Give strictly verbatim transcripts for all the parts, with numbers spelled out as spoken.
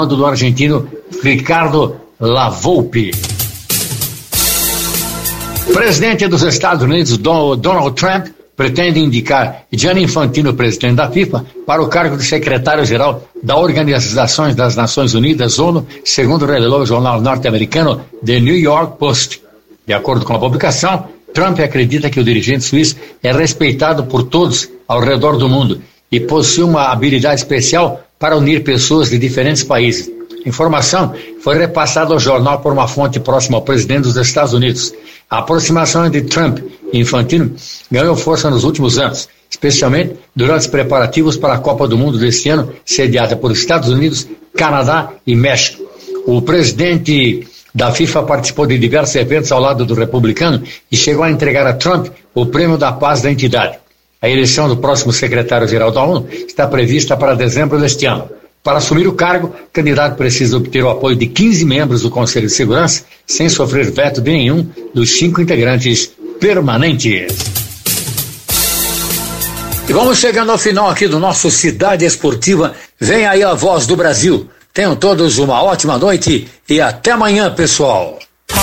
do argentino Ricardo Lavolpe. O presidente dos Estados Unidos, Donald Trump, pretende indicar Gianni Infantino, presidente da FIFA, para o cargo de secretário-geral da Organização das Nações Unidas, ONU, segundo revelou o jornal norte-americano The New York Post. De acordo com a publicação, Trump acredita que o dirigente suíço é respeitado por todos ao redor do mundo e possui uma habilidade especial para unir pessoas de diferentes países. A informação foi repassada ao jornal por uma fonte próxima ao presidente dos Estados Unidos. A aproximação entre Trump e Infantino ganhou força nos últimos anos, especialmente durante os preparativos para a Copa do Mundo deste ano, sediada por Estados Unidos, Canadá e México. O presidente da FIFA participou de diversos eventos ao lado do republicano e chegou a entregar a Trump o Prêmio da Paz da entidade. A eleição do próximo secretário-geral da ONU está prevista para dezembro deste ano. Para assumir o cargo, o candidato precisa obter o apoio de quinze membros do Conselho de Segurança, sem sofrer veto de nenhum dos cinco integrantes permanentes. E vamos chegando ao final aqui do nosso Cidade Esportiva. Vem aí a Voz do Brasil. Tenham todos uma ótima noite e até amanhã, pessoal.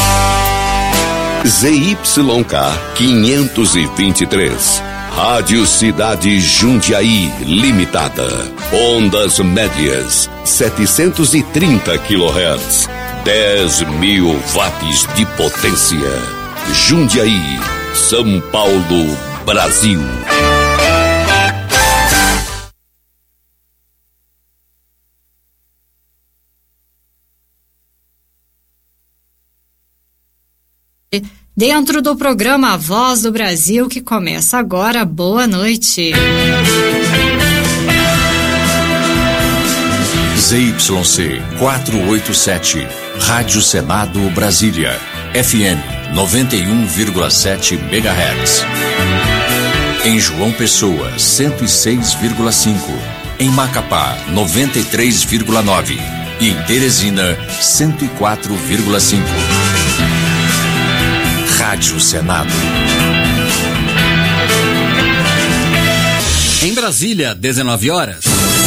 Z Y K quinhentos e vinte e três, Rádio Cidade Jundiaí Limitada. Ondas médias, setecentos e trinta quilohertz, dez mil watts de potência. Jundiaí, São Paulo, Brasil. Dentro do programa Voz do Brasil, que começa agora, boa noite. Z Y C quatrocentos e oitenta e sete, Rádio Senado Brasília, F M noventa e um vírgula sete megahertz. Em João Pessoa, cento e seis vírgula cinco. Em Macapá, noventa e três vírgula nove. E em Teresina, cento e quatro vírgula cinco. Rádio Senado. Em Brasília, dezenove horas.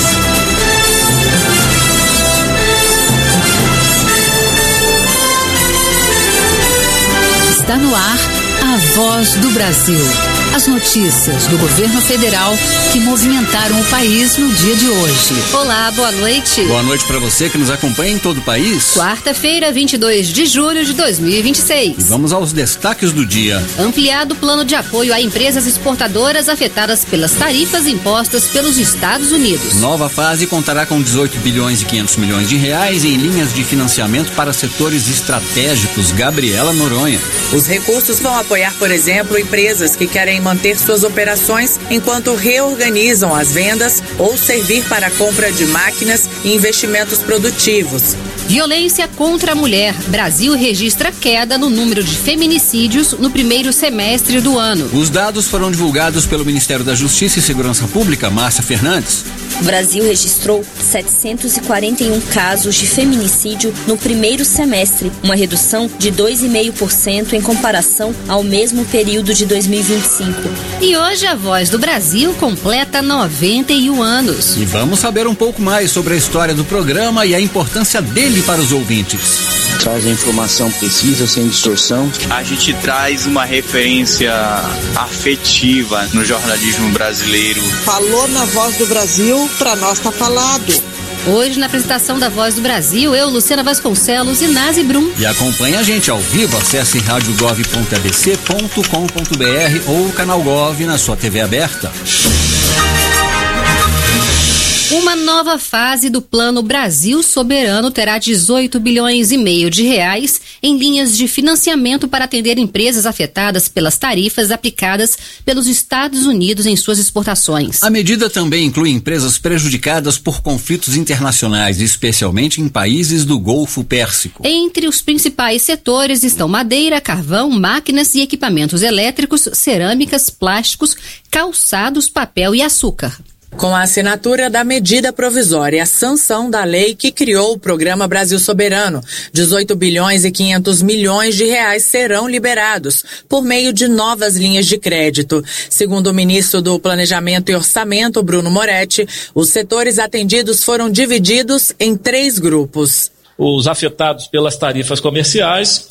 Está no ar a Voz do Brasil. As notícias do governo federal que movimentaram o país no dia de hoje. Olá, boa noite. Boa noite para você que nos acompanha em todo o país. Quarta-feira, vinte e dois de julho de dois mil e vinte e seis. E vamos aos destaques do dia. Ampliado plano de apoio a empresas exportadoras afetadas pelas tarifas impostas pelos Estados Unidos. Nova fase contará com dezoito bilhões e quinhentos milhões de reais em linhas de financiamento para setores estratégicos. Gabriela Noronha. Os recursos vão apoiar, por exemplo, empresas que querem manter suas operações enquanto reorganizam as vendas ou servir para a compra de máquinas e investimentos produtivos. Violência contra a mulher. Brasil registra queda no número de feminicídios no primeiro semestre do ano. Os dados foram divulgados pelo Ministério da Justiça e Segurança Pública, Márcia Fernandes. O Brasil registrou setecentos e quarenta e um casos de feminicídio no primeiro semestre, uma redução de dois vírgula cinco por cento em comparação ao mesmo período de dois mil e vinte e cinco. E hoje a Voz do Brasil completa noventa e um anos. E vamos saber um pouco mais sobre a história do programa e a importância dele para os ouvintes. Traz a informação precisa, sem distorção. A gente traz uma referência afetiva no jornalismo brasileiro. Falou na Voz do Brasil, pra nós tá falado. Hoje, na apresentação da Voz do Brasil, eu, Luciana Vasconcelos e Nazi Brum. E acompanhe a gente ao vivo, acesse rádio gov ponto a b c ponto com ponto b r ou o canal Gov na sua T V aberta. Uma nova fase do Plano Brasil Soberano terá dezoito bilhões e meio de reais em linhas de financiamento para atender empresas afetadas pelas tarifas aplicadas pelos Estados Unidos em suas exportações. A medida também inclui empresas prejudicadas por conflitos internacionais, especialmente em países do Golfo Pérsico. Entre os principais setores estão madeira, carvão, máquinas e equipamentos elétricos, cerâmicas, plásticos, calçados, papel e açúcar. Com a assinatura da medida provisória e a sanção da lei que criou o Programa Brasil Soberano, dezoito bilhões e quinhentos milhões de reais serão liberados por meio de novas linhas de crédito. Segundo o ministro do Planejamento e Orçamento, Bruno Moretti, os setores atendidos foram divididos em três grupos. Os afetados pelas tarifas comerciais,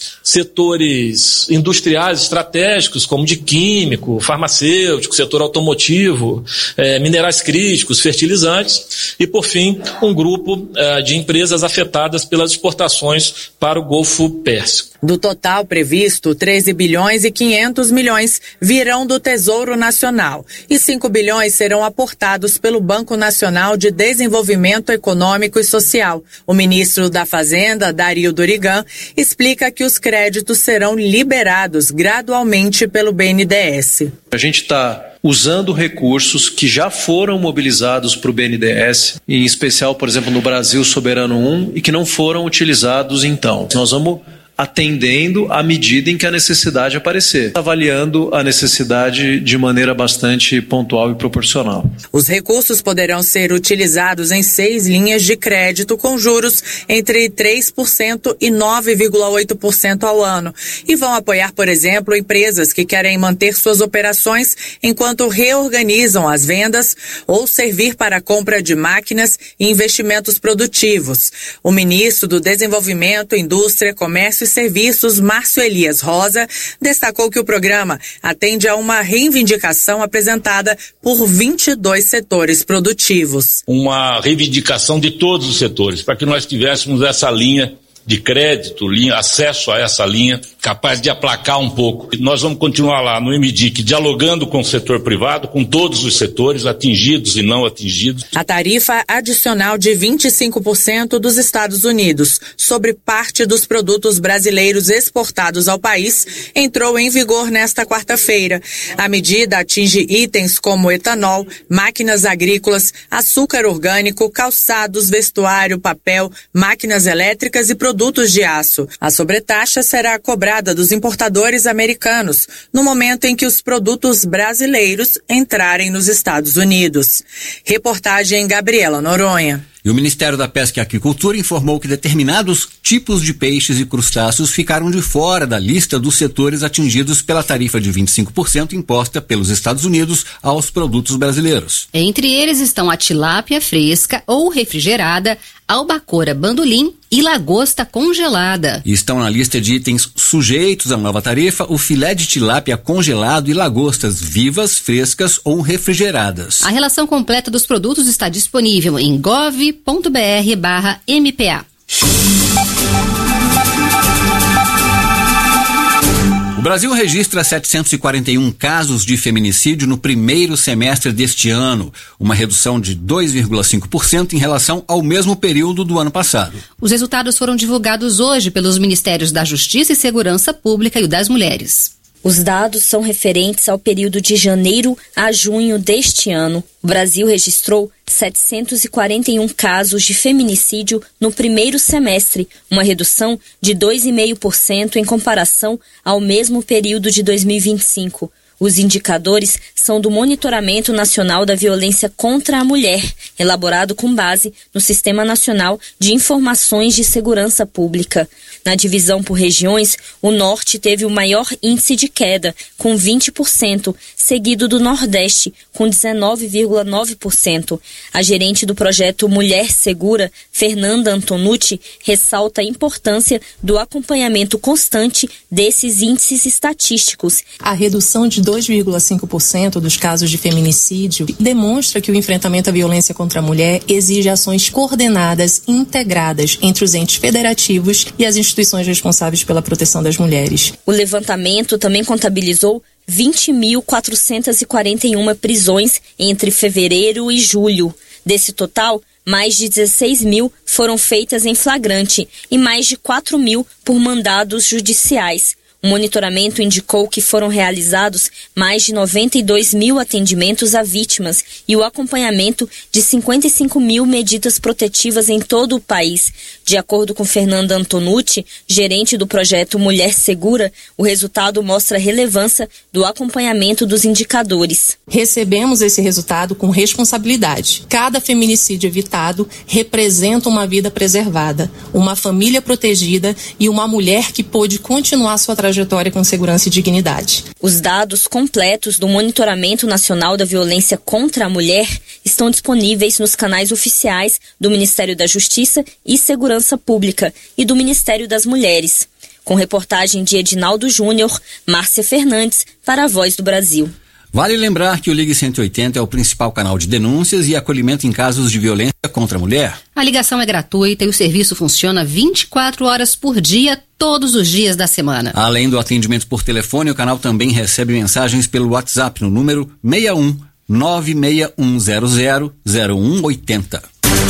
setores industriais estratégicos, como de químico, farmacêutico, setor automotivo, eh, minerais críticos, fertilizantes, e, por fim, um grupo eh, de empresas afetadas pelas exportações para o Golfo Pérsico. Do total previsto, treze bilhões e quinhentos milhões virão do Tesouro Nacional e cinco bilhões serão aportados pelo Banco Nacional de Desenvolvimento Econômico e Social. O ministro da Fazenda, Dario Dorigan, explica que os créditos serão liberados gradualmente pelo B N D E S. A gente está usando recursos que já foram mobilizados para o B N D E S, em especial, por exemplo, no Brasil Soberano um, e que não foram utilizados então. Nós vamos atendendo à medida em que a necessidade aparecer, avaliando a necessidade de maneira bastante pontual e proporcional. Os recursos poderão ser utilizados em seis linhas de crédito com juros entre três por cento e nove vírgula oito por cento ao ano e vão apoiar, por exemplo, empresas que querem manter suas operações enquanto reorganizam as vendas ou servir para a compra de máquinas e investimentos produtivos. O ministro do Desenvolvimento, Indústria, Comércio e Serviços, Márcio Elias Rosa, destacou que o programa atende a uma reivindicação apresentada por vinte e dois setores produtivos. Uma reivindicação de todos os setores, para que nós tivéssemos essa linha de crédito, linha, acesso a essa linha, capaz de aplacar um pouco. Nós vamos continuar lá no M D I C, dialogando com o setor privado, com todos os setores, atingidos e não atingidos. A tarifa adicional de vinte e cinco por cento dos Estados Unidos sobre parte dos produtos brasileiros exportados ao país entrou em vigor nesta quarta-feira. A medida atinge itens como etanol, máquinas agrícolas, açúcar orgânico, calçados, vestuário, papel, máquinas elétricas e produtos produtos de aço. A sobretaxa será cobrada dos importadores americanos no momento em que os produtos brasileiros entrarem nos Estados Unidos. Reportagem Gabriela Noronha. E o Ministério da Pesca e Aquicultura informou que determinados tipos de peixes e crustáceos ficaram de fora da lista dos setores atingidos pela tarifa de vinte e cinco por cento imposta pelos Estados Unidos aos produtos brasileiros. Entre eles estão a tilápia fresca ou refrigerada, albacora bandolim e lagosta congelada. E estão na lista de itens sujeitos à nova tarifa o filé de tilápia congelado e lagostas vivas, frescas ou refrigeradas. A relação completa dos produtos está disponível em gov ponto br barra M P A. O Brasil registra setecentos e quarenta e um casos de feminicídio no primeiro semestre deste ano, uma redução de dois vírgula cinco por cento em relação ao mesmo período do ano passado. Os resultados foram divulgados hoje pelos Ministérios da Justiça e Segurança Pública e o das Mulheres. Os dados são referentes ao período de janeiro a junho deste ano. O Brasil registrou setecentos e quarenta e um casos de feminicídio no primeiro semestre, uma redução de dois vírgula cinco por cento em comparação ao mesmo período de dois mil e vinte e cinco. Os indicadores são do Monitoramento Nacional da Violência contra a Mulher, elaborado com base no Sistema Nacional de Informações de Segurança Pública. Na divisão por regiões, o Norte teve o maior índice de queda, com vinte por cento, seguido do Nordeste, com dezenove vírgula nove por cento. A gerente do projeto Mulher Segura, Fernanda Antonucci, ressalta a importância do acompanhamento constante desses índices estatísticos. A redução de dois vírgula cinco por cento dos casos de feminicídio demonstra que o enfrentamento à violência contra a mulher exige ações coordenadas e integradas entre os entes federativos e as instituições responsáveis pela proteção das mulheres. O levantamento também contabilizou vinte mil quatrocentas e quarenta e uma prisões entre fevereiro e julho. Desse total, mais de dezesseis mil foram feitas em flagrante e mais de quatro mil por mandados judiciais. O monitoramento indicou que foram realizados mais de noventa e dois mil atendimentos a vítimas e o acompanhamento de cinquenta e cinco mil medidas protetivas em todo o país. De acordo com Fernanda Antonucci, gerente do projeto Mulher Segura, o resultado mostra a relevância do acompanhamento dos indicadores. Recebemos esse resultado com responsabilidade. Cada feminicídio evitado representa uma vida preservada, uma família protegida e uma mulher que pôde continuar sua trajetória com segurança e dignidade. Os dados completos do Monitoramento Nacional da Violência contra a Mulher estão disponíveis nos canais oficiais do Ministério da Justiça e Segurança Pública e do Ministério das Mulheres. Com reportagem de Edinaldo Júnior, Márcia Fernandes, para a Voz do Brasil. Vale lembrar que o Ligue cento e oitenta é o principal canal de denúncias e acolhimento em casos de violência contra a mulher. A ligação é gratuita e o serviço funciona vinte e quatro horas por dia, todos os dias da semana. Além do atendimento por telefone, o canal também recebe mensagens pelo WhatsApp no número seis um nove seis um zero zero zero um oito zero.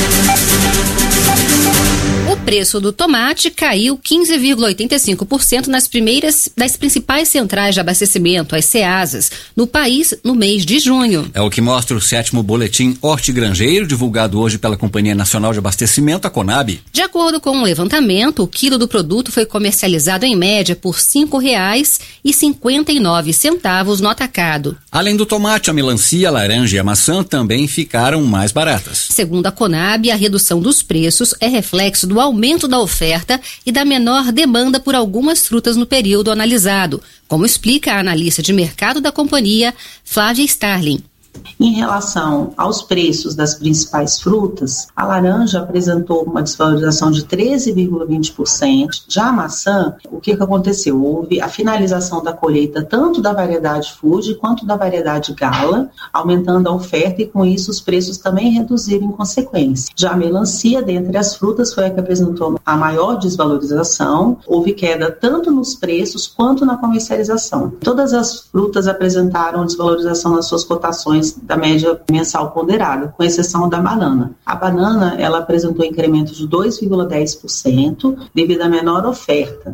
O preço do tomate caiu quinze vírgula oitenta e cinco por cento nas primeiras das principais centrais de abastecimento, as Ceasas, no país no mês de junho. É o que mostra o sétimo boletim hortigranjeiro, divulgado hoje pela Companhia Nacional de Abastecimento, a Conab. De acordo com um levantamento, o quilo do produto foi comercializado em média por cinco reais e cinquenta e nove centavos no atacado. Além do tomate, a melancia, a laranja e a maçã também ficaram mais baratas. Segundo a Conab, a redução dos preços é reflexo do aumento da oferta e da menor demanda por algumas frutas no período analisado, como explica a analista de mercado da companhia, Flávia Starling. Em relação aos preços das principais frutas, a laranja apresentou uma desvalorização de treze vírgula vinte por cento. Já a maçã, o que, que aconteceu? Houve a finalização da colheita tanto da variedade Fuji quanto da variedade Gala, aumentando a oferta e com isso os preços também reduziram em consequência. Já a melancia, dentre as frutas, foi a que apresentou a maior desvalorização. Houve queda tanto nos preços quanto na comercialização. Todas as frutas apresentaram desvalorização nas suas cotações da média mensal ponderada, com exceção da banana. A banana, ela apresentou incremento de dois vírgula dez por cento devido à menor oferta.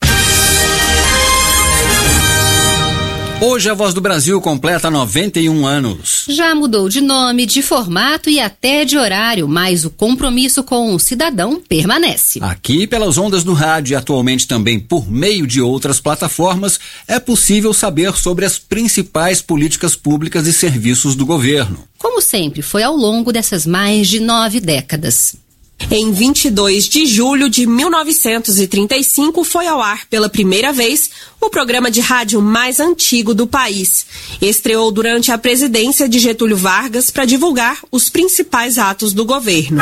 Hoje a Voz do Brasil completa noventa e um anos. Já mudou de nome, de formato e até de horário, mas o compromisso com o cidadão permanece. Aqui pelas ondas do rádio e atualmente também por meio de outras plataformas, é possível saber sobre as principais políticas públicas e serviços do governo. Como sempre foi ao longo dessas mais de nove décadas. Em vinte e dois de julho de mil novecentos e trinta e cinco foi ao ar pela primeira vez o programa de rádio mais antigo do país. Estreou durante a presidência de Getúlio Vargas para divulgar os principais atos do governo.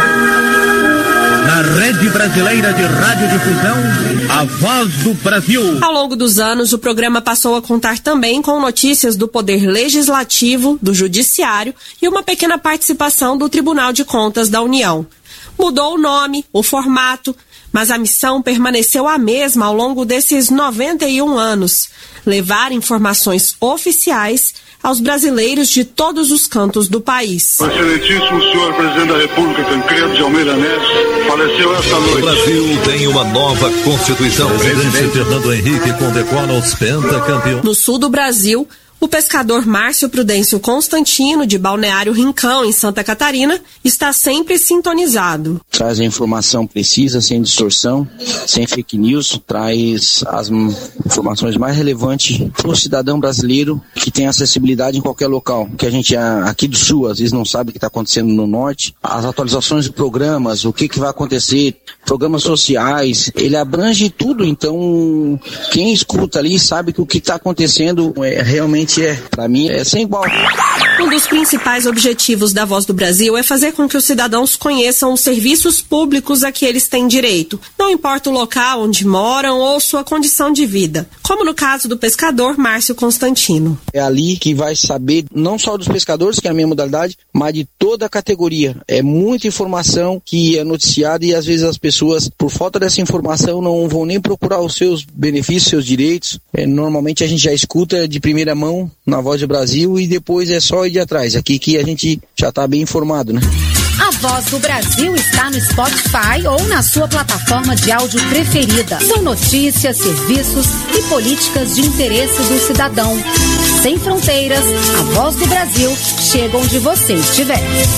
Na Rede Brasileira de Radiodifusão, a Voz do Brasil. Ao longo dos anos, o programa passou a contar também com notícias do Poder Legislativo, do Judiciário e uma pequena participação do Tribunal de Contas da União. Mudou o nome, o formato, mas a missão permaneceu a mesma ao longo desses noventa e um anos: levar informações oficiais aos brasileiros de todos os cantos do país. O excelentíssimo senhor presidente da República, Tancredo de Almeida Neves, faleceu esta noite. O Brasil tem uma nova Constituição. O presidente Fernando Henrique condecora os pentacampeões. No sul do Brasil, o pescador Márcio Prudêncio Constantino, de Balneário Rincão, em Santa Catarina, está sempre sintonizado. Traz a informação precisa, sem distorção, sem fake news, traz as informações mais relevantes para o cidadão brasileiro que tem acessibilidade em qualquer local. Que a gente aqui do sul, às vezes, não sabe o que está acontecendo no norte. As atualizações de programas, o que, que vai acontecer, programas sociais, ele abrange tudo. Então, quem escuta ali sabe que o que está acontecendo é realmente é, para mim, é sem igual. Um dos principais objetivos da Voz do Brasil é fazer com que os cidadãos conheçam os serviços públicos a que eles têm direito, não importa o local onde moram ou sua condição de vida, como no caso do pescador Márcio Constantino. É ali que vai saber não só dos pescadores, que é a minha modalidade, mas de toda a categoria. É muita informação que é noticiada e às vezes as pessoas, por falta dessa informação, não vão nem procurar os seus benefícios, seus direitos. É, normalmente a gente já escuta de primeira mão na Voz do Brasil e depois é só ir de atrás. Aqui que a gente já está bem informado, né? A Voz do Brasil está no Spotify ou na sua plataforma de áudio preferida. São notícias, serviços e políticas de interesse do cidadão. Sem fronteiras, a Voz do Brasil chega onde você estiver.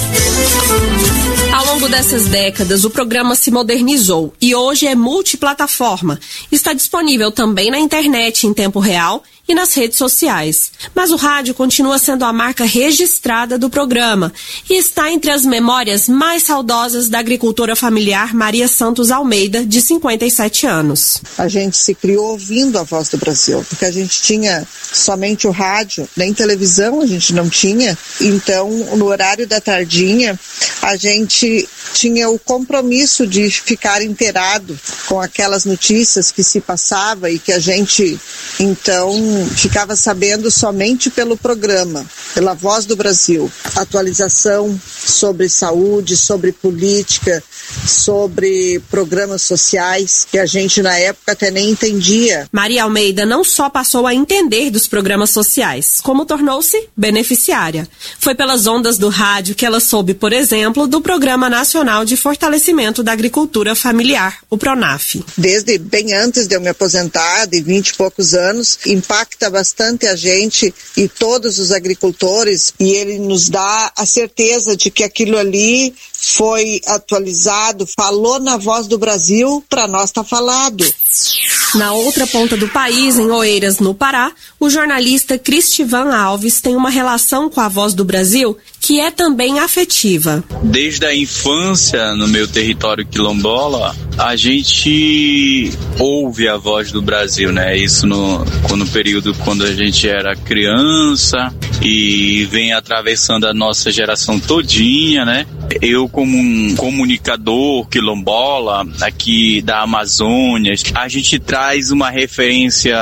Ao longo dessas décadas, o programa se modernizou e hoje é multiplataforma. Está disponível também na internet em tempo real e nas redes sociais. Mas o rádio continua sendo a marca registrada do programa e está entre as memórias mais saudosas da agricultora familiar Maria Santos Almeida, de cinquenta e sete anos. A gente se criou ouvindo a Voz do Brasil, porque a gente tinha somente o rádio, nem televisão a gente não tinha, então no horário da tardinha a gente tinha o compromisso de ficar inteirado com aquelas notícias que se passava e que a gente então ficava sabendo somente pelo programa, pela Voz do Brasil. Atualização sobre saúde, sobre política, sobre programas sociais que a gente na época até nem entendia. Maria Almeida não só passou a entender dos programas sociais, como tornou-se beneficiária. Foi pelas ondas do rádio que ela soube, por exemplo, do Programa Nacional de Fortalecimento da Agricultura Familiar, o PRONAF. Desde bem antes de eu me aposentar, de vinte e poucos anos, impacta bastante a gente e todos os agricultores, e ele nos dá a certeza de que aquilo ali foi atualizado, falou na Voz do Brasil, para nós está falado. Na outra ponta do país, em Oeiras, no Pará, o jornalista Cristivan Alves tem uma relação com a Voz do Brasil que é também afetiva. Desde a infância, no meu território quilombola, a gente ouve a Voz do Brasil, né? Isso no, no período quando a gente era criança e vem atravessando a nossa geração todinha, né? Eu, como um comunicador quilombola aqui da Amazônia, a gente traz uma referência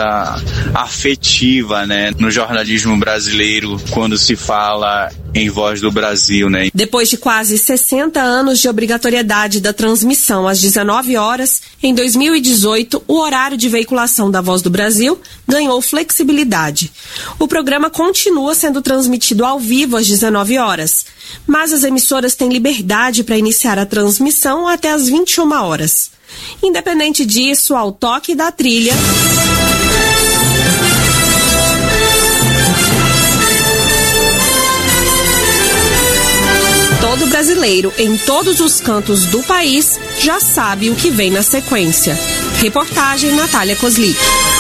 afetiva, né, no jornalismo brasileiro quando se fala em Voz do Brasil, né? Depois de quase sessenta anos de obrigatoriedade da transmissão às dezenove horas, em dois mil e dezoito, o horário de veiculação da Voz do Brasil ganhou flexibilidade. O programa continua sendo transmitido ao vivo às dezenove horas, mas as emissoras têm liberdade para iniciar a transmissão até às vinte e uma horas. Independente disso, ao toque da trilha, todo brasileiro, em todos os cantos do país, já sabe o que vem na sequência. Reportagem Natália Koslik.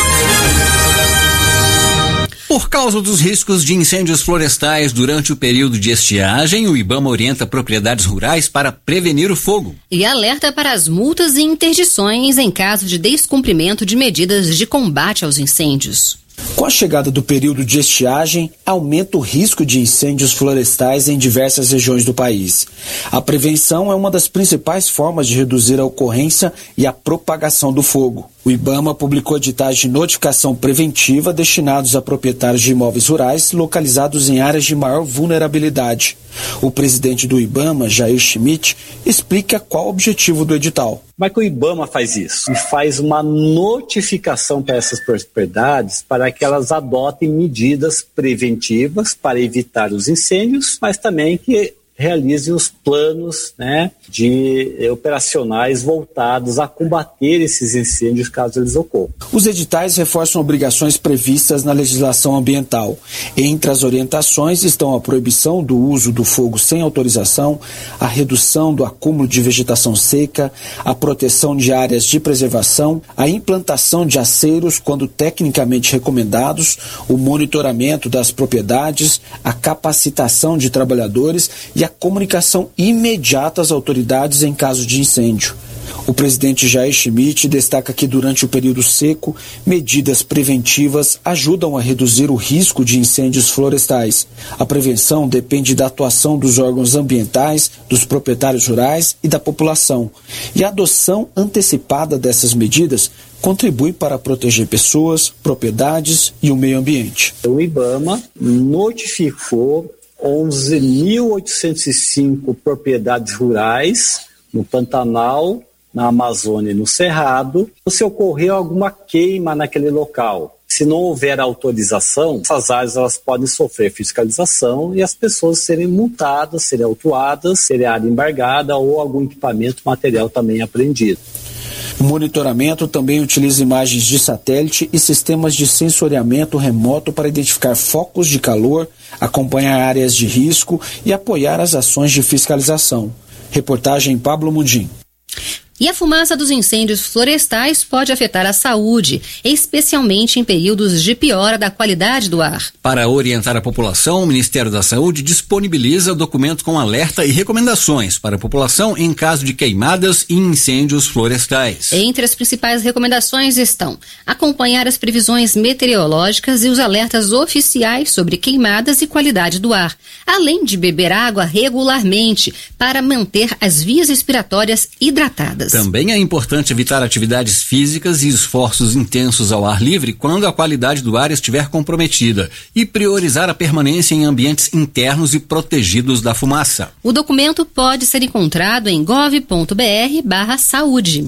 Por causa dos riscos de incêndios florestais durante o período de estiagem, o IBAMA orienta propriedades rurais para prevenir o fogo. E alerta para as multas e interdições em caso de descumprimento de medidas de combate aos incêndios. Com a chegada do período de estiagem, aumenta o risco de incêndios florestais em diversas regiões do país. A prevenção é uma das principais formas de reduzir a ocorrência e a propagação do fogo. O IBAMA publicou editais de notificação preventiva destinados a proprietários de imóveis rurais localizados em áreas de maior vulnerabilidade. O presidente do IBAMA, Jair Schmidt, explica qual o objetivo do edital. Como é que o IBAMA faz isso? E faz uma notificação para essas propriedades para que elas adotem medidas preventivas para evitar os incêndios, mas também que realizem os planos, né, de eh, operacionais voltados a combater esses incêndios caso eles ocorram. Os editais reforçam obrigações previstas na legislação ambiental. Entre as orientações estão a proibição do uso do fogo sem autorização, a redução do acúmulo de vegetação seca, a proteção de áreas de preservação, a implantação de aceiros quando tecnicamente recomendados, o monitoramento das propriedades, a capacitação de trabalhadores e a comunicação imediata às autoridades em caso de incêndio. O presidente Jair Schmidt destaca que durante o período seco, medidas preventivas ajudam a reduzir o risco de incêndios florestais. A prevenção depende da atuação dos órgãos ambientais, dos proprietários rurais e da população. E a adoção antecipada dessas medidas contribui para proteger pessoas, propriedades e o meio ambiente. O IBAMA notificou onze mil oitocentos e cinco propriedades rurais no Pantanal, na Amazônia e no Cerrado, se ocorreu alguma queima naquele local. Se não houver autorização, essas áreas elas podem sofrer fiscalização e as pessoas serem multadas, serem autuadas, serem área embargada ou algum equipamento, material também apreendido. O monitoramento também utiliza imagens de satélite e sistemas de sensoriamento remoto para identificar focos de calor, acompanhar áreas de risco e apoiar as ações de fiscalização. Reportagem Pablo Mundim. E a fumaça dos incêndios florestais pode afetar a saúde, especialmente em períodos de piora da qualidade do ar. Para orientar a população, o Ministério da Saúde disponibiliza documento com alerta e recomendações para a população em caso de queimadas e incêndios florestais. Entre as principais recomendações estão acompanhar as previsões meteorológicas e os alertas oficiais sobre queimadas e qualidade do ar, além de beber água regularmente para manter as vias respiratórias hidratadas. Também é importante evitar atividades físicas e esforços intensos ao ar livre quando a qualidade do ar estiver comprometida e priorizar a permanência em ambientes internos e protegidos da fumaça. O documento pode ser encontrado em gov ponto br barra saúde.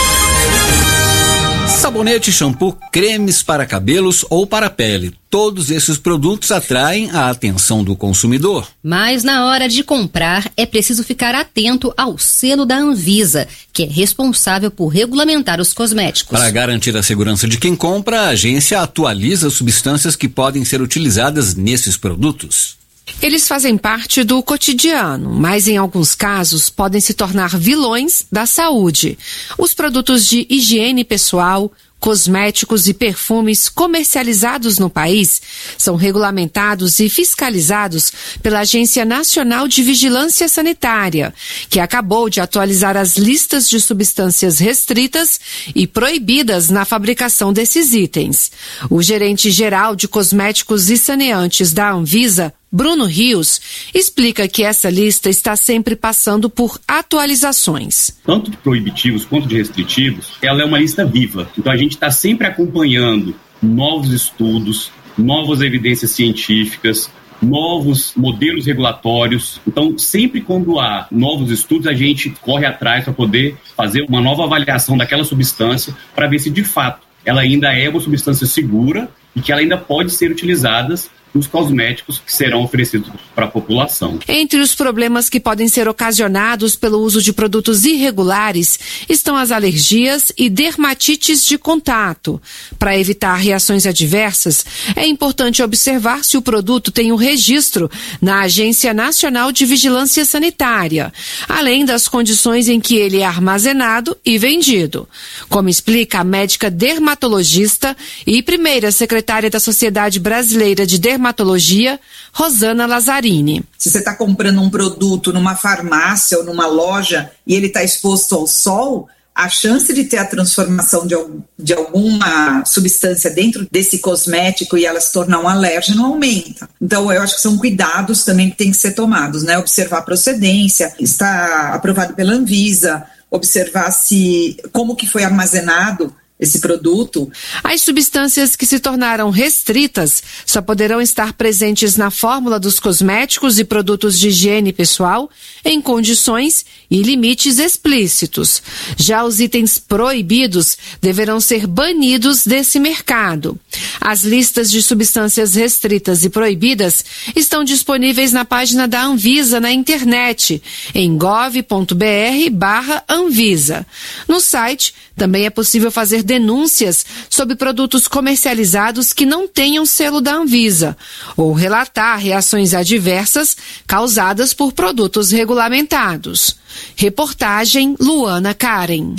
Sabonete, shampoo, cremes para cabelos ou para pele. Todos esses produtos atraem a atenção do consumidor. Mas na hora de comprar é preciso ficar atento ao selo da Anvisa, que é responsável por regulamentar os cosméticos. Para garantir a segurança de quem compra, a agência atualiza as substâncias que podem ser utilizadas nesses produtos. Eles fazem parte do cotidiano, mas em alguns casos podem se tornar vilões da saúde. Os produtos de higiene pessoal, cosméticos e perfumes comercializados no país são regulamentados e fiscalizados pela Agência Nacional de Vigilância Sanitária, que acabou de atualizar as listas de substâncias restritas e proibidas na fabricação desses itens. O gerente geral de cosméticos e saneantes da Anvisa, Bruno Rios, explica que essa lista está sempre passando por atualizações. Tanto de proibitivos quanto de restritivos, ela é uma lista viva. Então a gente está sempre acompanhando novos estudos, novas evidências científicas, novos modelos regulatórios. Então, sempre quando há novos estudos, a gente corre atrás para poder fazer uma nova avaliação daquela substância para ver se, de fato, ela ainda é uma substância segura e que ela ainda pode ser utilizada nos cosméticos que serão oferecidos para a população. Entre os problemas que podem ser ocasionados pelo uso de produtos irregulares estão as alergias e dermatites de contato. Para evitar reações adversas, é importante observar se o produto tem um registro na Agência Nacional de Vigilância Sanitária, além das condições em que ele é armazenado e vendido. Como explica a médica dermatologista e primeira secretária da Sociedade Brasileira de Dermatologia, Dermatologia, Rosana Lazzarini. Se você está comprando um produto numa farmácia ou numa loja e ele está exposto ao sol, a chance de ter a transformação de, de alguma substância dentro desse cosmético e ela se tornar um alérgeno aumenta. Então, eu acho que são cuidados também que têm que ser tomados, né? Observar a procedência, está aprovado pela Anvisa, observar se como que foi armazenado esse produto. As substâncias que se tornaram restritas só poderão estar presentes na fórmula dos cosméticos e produtos de higiene pessoal em condições e limites explícitos. Já os itens proibidos deverão ser banidos desse mercado. As listas de substâncias restritas e proibidas estão disponíveis na página da Anvisa na internet, em gov ponto br barra Anvisa. No site também é possível fazer denúncias sobre produtos comercializados que não tenham selo da Anvisa ou relatar reações adversas causadas por produtos regulamentados. Reportagem Luana Karen.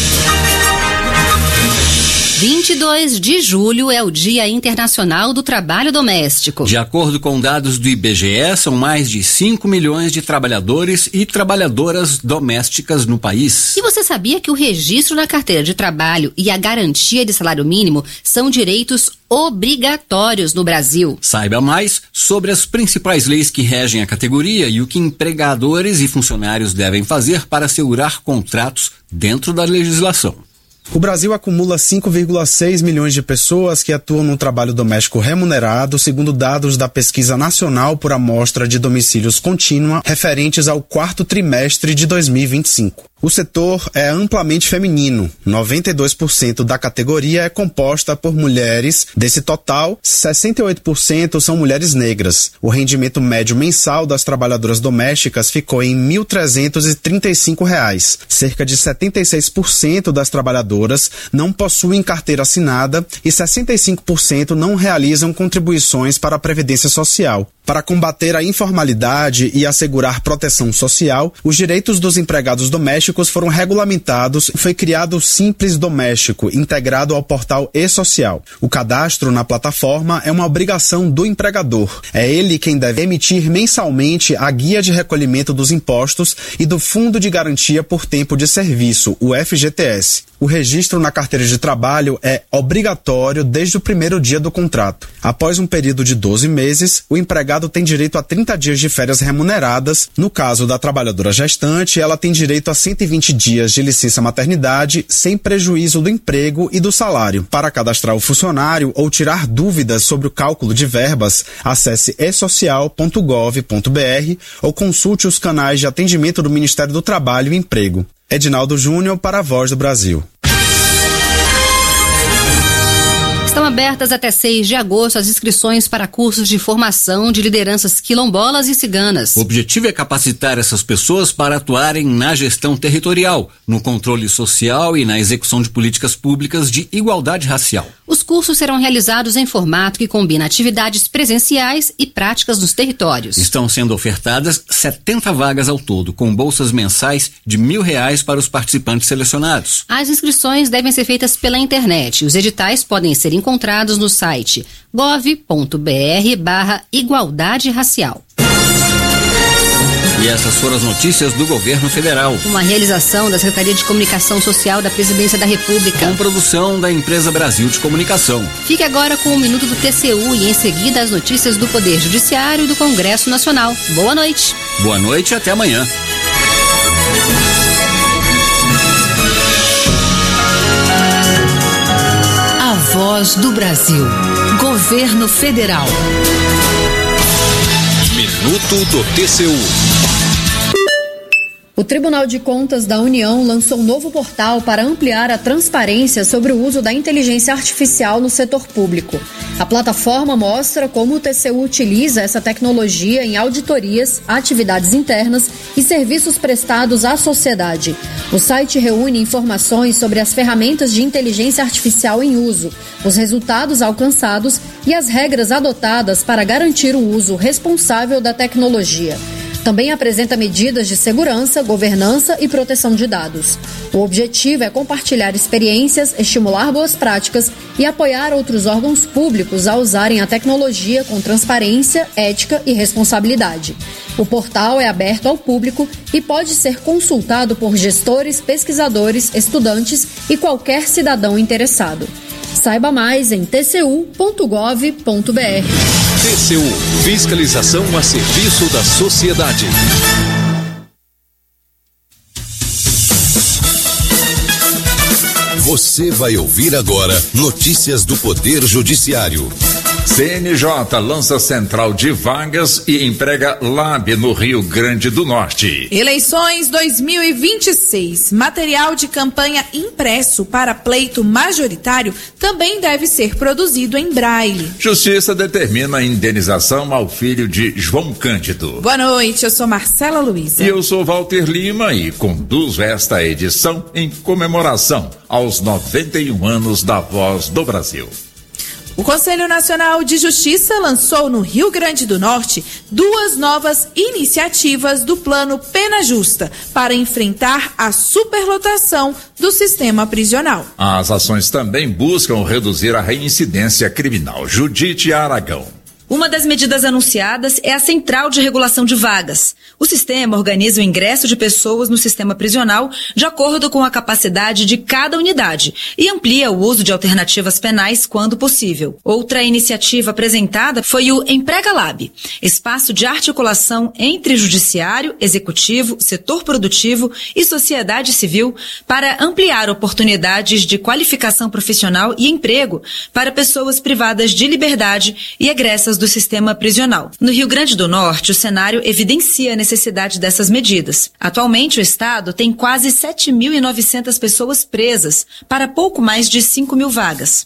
vinte e dois de julho é o Dia Internacional do Trabalho Doméstico. De acordo com dados do I B G E, são mais de cinco milhões de trabalhadores e trabalhadoras domésticas no país. E você sabia que o registro na carteira de trabalho e a garantia de salário mínimo são direitos obrigatórios no Brasil? Saiba mais sobre as principais leis que regem a categoria e o que empregadores e funcionários devem fazer para assegurar contratos dentro da legislação. O Brasil acumula cinco vírgula seis milhões de pessoas que atuam no trabalho doméstico remunerado, segundo dados da Pesquisa Nacional por Amostra de Domicílios Contínua, referentes ao quarto trimestre de dois mil e vinte e cinco. O setor é amplamente feminino. noventa e dois por cento da categoria é composta por mulheres. Desse total, sessenta e oito por cento são mulheres negras. O rendimento médio mensal das trabalhadoras domésticas ficou em mil trezentos e trinta e cinco reais. Cerca de setenta e seis por cento das trabalhadoras não possuem carteira assinada e sessenta e cinco por cento não realizam contribuições para a Previdência Social. Para combater a informalidade e assegurar proteção social, os direitos dos empregados domésticos foram regulamentados e foi criado o Simples Doméstico, integrado ao portal E-Social. O cadastro na plataforma é uma obrigação do empregador. É ele quem deve emitir mensalmente a guia de recolhimento dos impostos e do Fundo de Garantia por Tempo de Serviço, o F G T S. O registro na carteira de trabalho é obrigatório desde o primeiro dia do contrato. Após um período de doze meses, o empregado tem direito a trinta dias de férias remuneradas. No caso da trabalhadora gestante, ela tem direito a cento e vinte dias de licença maternidade, sem prejuízo do emprego e do salário. Para cadastrar o funcionário ou tirar dúvidas sobre o cálculo de verbas, acesse e social ponto gov ponto br ou consulte os canais de atendimento do Ministério do Trabalho e Emprego. Edinaldo Júnior para a Voz do Brasil. Estão abertas até seis de agosto as inscrições para cursos de formação de lideranças quilombolas e ciganas. O objetivo é capacitar essas pessoas para atuarem na gestão territorial, no controle social e na execução de políticas públicas de igualdade racial. Os cursos serão realizados em formato que combina atividades presenciais e práticas nos territórios. Estão sendo ofertadas setenta vagas ao todo, com bolsas mensais de mil reais para os participantes selecionados. As inscrições devem ser feitas pela internet. Os editais podem ser encontrados no site gov ponto br barra igualdade racial. E essas foram as notícias do governo federal. Uma realização da Secretaria de Comunicação Social da Presidência da República. Com produção da Empresa Brasil de Comunicação. Fique agora com o Minuto do T C U e em seguida as notícias do Poder Judiciário e do Congresso Nacional. Boa noite. Boa noite e até amanhã. A Voz do Brasil. Governo Federal. Minuto do T C U. O Tribunal de Contas da União lançou um novo portal para ampliar a transparência sobre o uso da inteligência artificial no setor público. A plataforma mostra como o T C U utiliza essa tecnologia em auditorias, atividades internas e serviços prestados à sociedade. O site reúne informações sobre as ferramentas de inteligência artificial em uso, os resultados alcançados e as regras adotadas para garantir o uso responsável da tecnologia. Também apresenta medidas de segurança, governança e proteção de dados. O objetivo é compartilhar experiências, estimular boas práticas e apoiar outros órgãos públicos a usarem a tecnologia com transparência, ética e responsabilidade. O portal é aberto ao público e pode ser consultado por gestores, pesquisadores, estudantes e qualquer cidadão interessado. Saiba mais em t c u ponto gov ponto br. T C U, fiscalização a serviço da sociedade. Você vai ouvir agora notícias do Poder Judiciário. C N J lança central de vagas e emprega Lab no Rio Grande do Norte. Eleições dois mil e vinte e seis. Material de campanha impresso para pleito majoritário também deve ser produzido em braille. Justiça determina a indenização ao filho de João Cândido. Boa noite, eu sou Marcela Luiza. E eu sou Walter Lima e conduzo esta edição em comemoração aos noventa e um anos da Voz do Brasil. O Conselho Nacional de Justiça lançou no Rio Grande do Norte duas novas iniciativas do Plano Pena Justa para enfrentar a superlotação do sistema prisional. As ações também buscam reduzir a reincidência criminal. Judite Aragão. Uma das medidas anunciadas é a Central de Regulação de Vagas. O sistema organiza o ingresso de pessoas no sistema prisional de acordo com a capacidade de cada unidade e amplia o uso de alternativas penais quando possível. Outra iniciativa apresentada foi o Emprega Lab, espaço de articulação entre judiciário, executivo, setor produtivo e sociedade civil para ampliar oportunidades de qualificação profissional e emprego para pessoas privadas de liberdade e egressas do sistema prisional. No Rio Grande do Norte, o cenário evidencia a necessidade dessas medidas. Atualmente, o Estado tem quase sete mil e novecentas pessoas presas, para pouco mais de cinco mil vagas.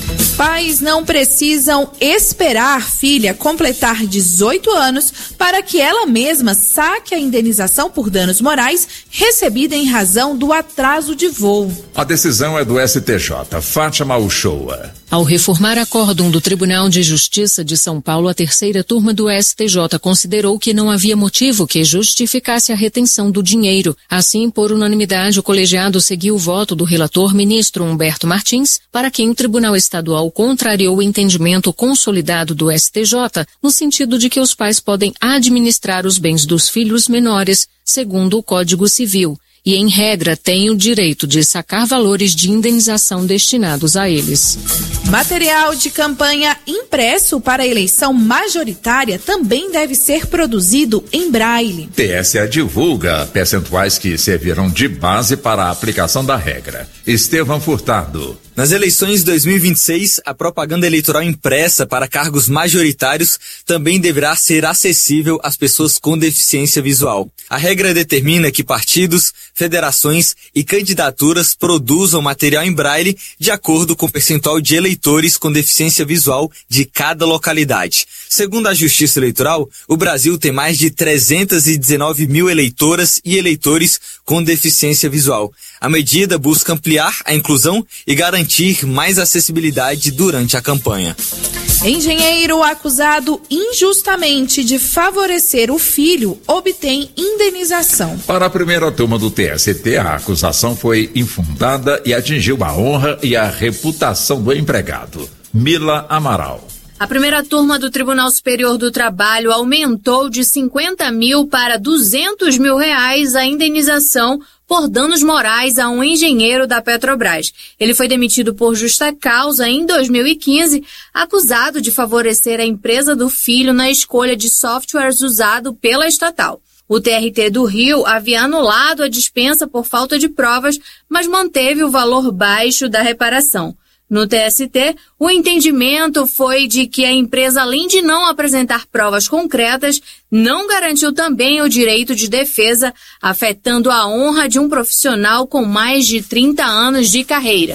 Pais não precisam esperar filha completar dezoito anos para que ela mesma saque a indenização por danos morais recebida em razão do atraso de voo. A decisão é do S T J. Fátima Uchoa. Ao reformar acórdão do Tribunal de Justiça de São Paulo, a terceira turma do S T J considerou que não havia motivo que justificasse a retenção do dinheiro. Assim, por unanimidade, o colegiado seguiu o voto do relator ministro Humberto Martins, para quem o Tribunal Estadual contrariou o entendimento consolidado do S T J, no sentido de que os pais podem administrar os bens dos filhos menores, segundo o Código Civil, e, em regra, têm o direito de sacar valores de indenização destinados a eles. Material de campanha impresso para a eleição majoritária também deve ser produzido em braille. T S E divulga percentuais que servirão de base para a aplicação da regra. Estevão Furtado. Nas eleições de dois mil e vinte e seis, a propaganda eleitoral impressa para cargos majoritários também deverá ser acessível às pessoas com deficiência visual. A regra determina que partidos, federações e candidaturas produzam material em braille de acordo com o percentual de eleitores com deficiência visual de cada localidade. Segundo a Justiça Eleitoral, o Brasil tem mais de trezentos e dezenove mil eleitoras e eleitores com deficiência visual. A medida busca ampliar a inclusão e garantir mais acessibilidade durante a campanha. Engenheiro acusado injustamente de favorecer o filho obtém indenização. Para a primeira turma do T S T, a acusação foi infundada e atingiu a honra e a reputação do empregado. Mila Amaral. A primeira turma do Tribunal Superior do Trabalho aumentou de cinquenta mil para duzentos mil reais a indenização por danos morais a um engenheiro da Petrobras. Ele foi demitido por justa causa em dois mil e quinze, acusado de favorecer a empresa do filho na escolha de softwares usado pela estatal. O T R T do Rio havia anulado a dispensa por falta de provas, mas manteve o valor baixo da reparação. No T S T, o entendimento foi de que a empresa, além de não apresentar provas concretas, não garantiu também o direito de defesa, afetando a honra de um profissional com mais de trinta anos de carreira.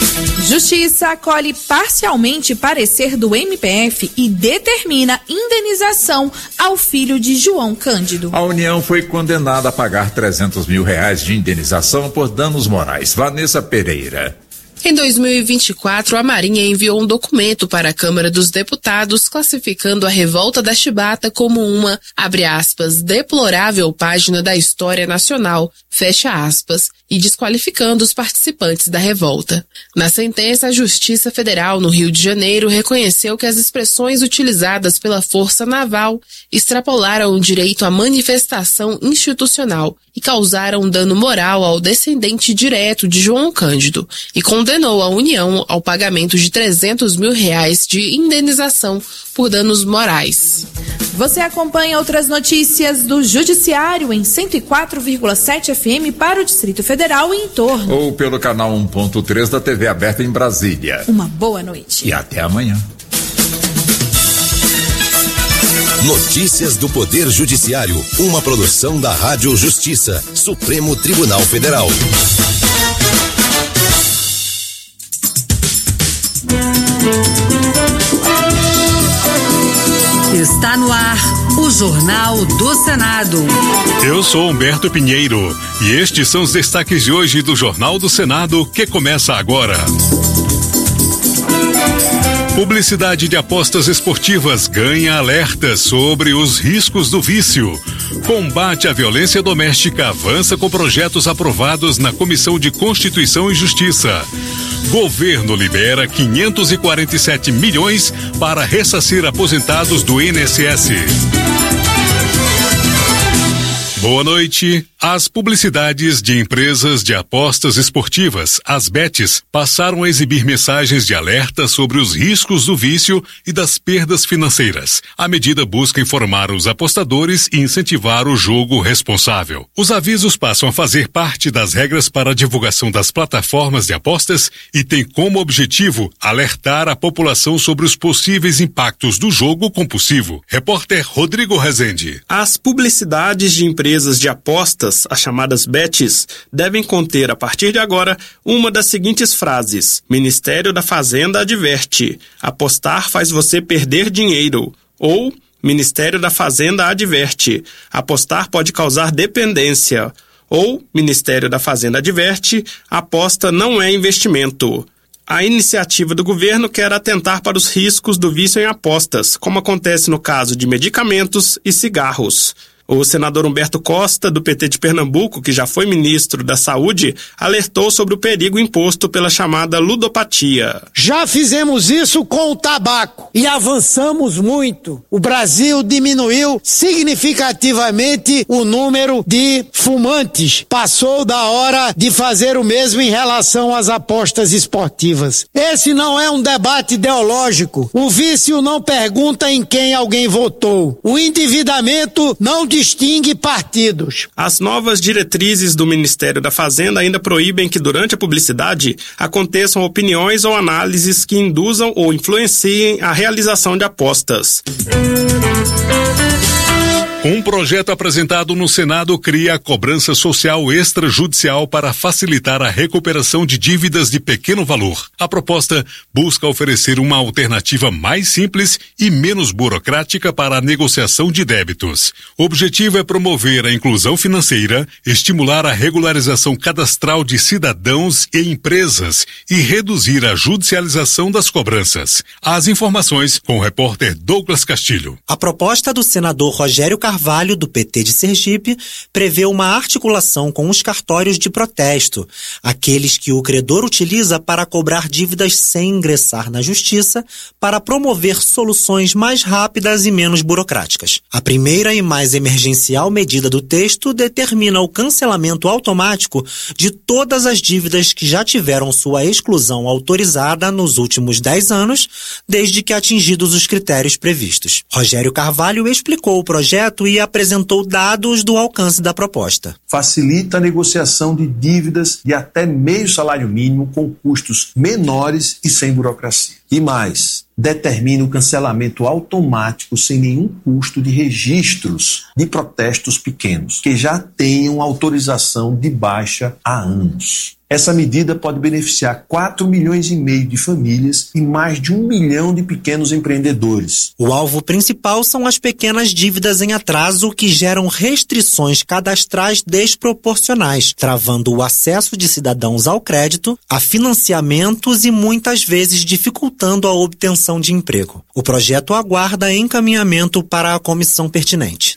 Justiça acolhe parcialmente parecer do M P F e determina indenização ao filho de João Cândido. A União foi condenada a pagar trezentos mil reais de indenização por danos morais. Vanessa Pereira. Em dois mil e vinte e quatro, a Marinha enviou um documento para a Câmara dos Deputados classificando a revolta da Chibata como uma, abre aspas, deplorável página da história nacional, fecha aspas, e desqualificando os participantes da revolta. Na sentença, a Justiça Federal no Rio de Janeiro reconheceu que as expressões utilizadas pela Força Naval extrapolaram o direito à manifestação institucional e causaram dano moral ao descendente direto de João Cândido e condenou a União ao pagamento de trezentos mil reais de indenização por danos morais. Você acompanha outras notícias do Judiciário em cento e quatro vírgula sete F M para o Distrito Federal e em torno. Ou pelo canal um ponto três da T V aberta em Brasília. Uma boa noite. E até amanhã. Notícias do Poder Judiciário, uma produção da Rádio Justiça, Supremo Tribunal Federal. Está no ar o Jornal do Senado. Eu sou Humberto Pinheiro e estes são os destaques de hoje do Jornal do Senado, que começa agora. Publicidade de apostas esportivas ganha alerta sobre os riscos do vício. Combate à violência doméstica avança com projetos aprovados na Comissão de Constituição e Justiça. Governo libera quinhentos e quarenta e sete milhões para ressarcir aposentados do I N S S. Boa noite, As publicidades de empresas de apostas esportivas, as bets, passaram a exibir mensagens de alerta sobre os riscos do vício e das perdas financeiras. A medida busca informar os apostadores e incentivar o jogo responsável. Os avisos passam a fazer parte das regras para a divulgação das plataformas de apostas e tem como objetivo alertar a população sobre os possíveis impactos do jogo compulsivo. Repórter Rodrigo Rezende. As publicidades de empresas de apostas, as chamadas bets, devem conter, a partir de agora, uma das seguintes frases: Ministério da Fazenda adverte, apostar faz você perder dinheiro. Ou, Ministério da Fazenda adverte, apostar pode causar dependência. Ou, Ministério da Fazenda adverte, aposta não é investimento. A iniciativa do governo quer atentar para os riscos do vício em apostas, como acontece no caso de medicamentos e cigarros. O senador Humberto Costa, do P T de Pernambuco, que já foi ministro da Saúde, alertou sobre o perigo imposto pela chamada ludopatia. Já fizemos isso com o tabaco e avançamos muito. O Brasil diminuiu significativamente o número de fumantes. Passou da hora de fazer o mesmo em relação às apostas esportivas. Esse não é um debate ideológico. O vício não pergunta em quem alguém votou. O endividamento não distingue partidos. As novas diretrizes do Ministério da Fazenda ainda proíbem que durante a publicidade aconteçam opiniões ou análises que induzam ou influenciem a realização de apostas. Um projeto apresentado no Senado cria a cobrança social extrajudicial para facilitar a recuperação de dívidas de pequeno valor. A proposta busca oferecer uma alternativa mais simples e menos burocrática para a negociação de débitos. O objetivo é promover a inclusão financeira, estimular a regularização cadastral de cidadãos e empresas e reduzir a judicialização das cobranças. As informações com o repórter Douglas Castilho. A proposta do senador Rogério Carvalho, do P T de Sergipe, prevê uma articulação com os cartórios de protesto, aqueles que o credor utiliza para cobrar dívidas sem ingressar na justiça, para promover soluções mais rápidas e menos burocráticas. A primeira e mais emergencial medida do texto determina o cancelamento automático de todas as dívidas que já tiveram sua exclusão autorizada nos últimos dez anos, desde que atingidos os critérios previstos. Rogério Carvalho explicou o projeto e apresentou dados do alcance da proposta. Facilita a negociação de dívidas de até meio salário mínimo com custos menores e sem burocracia. E mais, determina o cancelamento automático sem nenhum custo de registros de protestos pequenos, que já tenham autorização de baixa há anos. Essa medida pode beneficiar quatro milhões e meio de famílias e mais de um milhão de pequenos empreendedores. O alvo principal são as pequenas dívidas em atraso que geram restrições cadastrais desproporcionais, travando o acesso de cidadãos ao crédito, a financiamentos e muitas vezes dificultando a obtenção de emprego. O projeto aguarda encaminhamento para a comissão pertinente.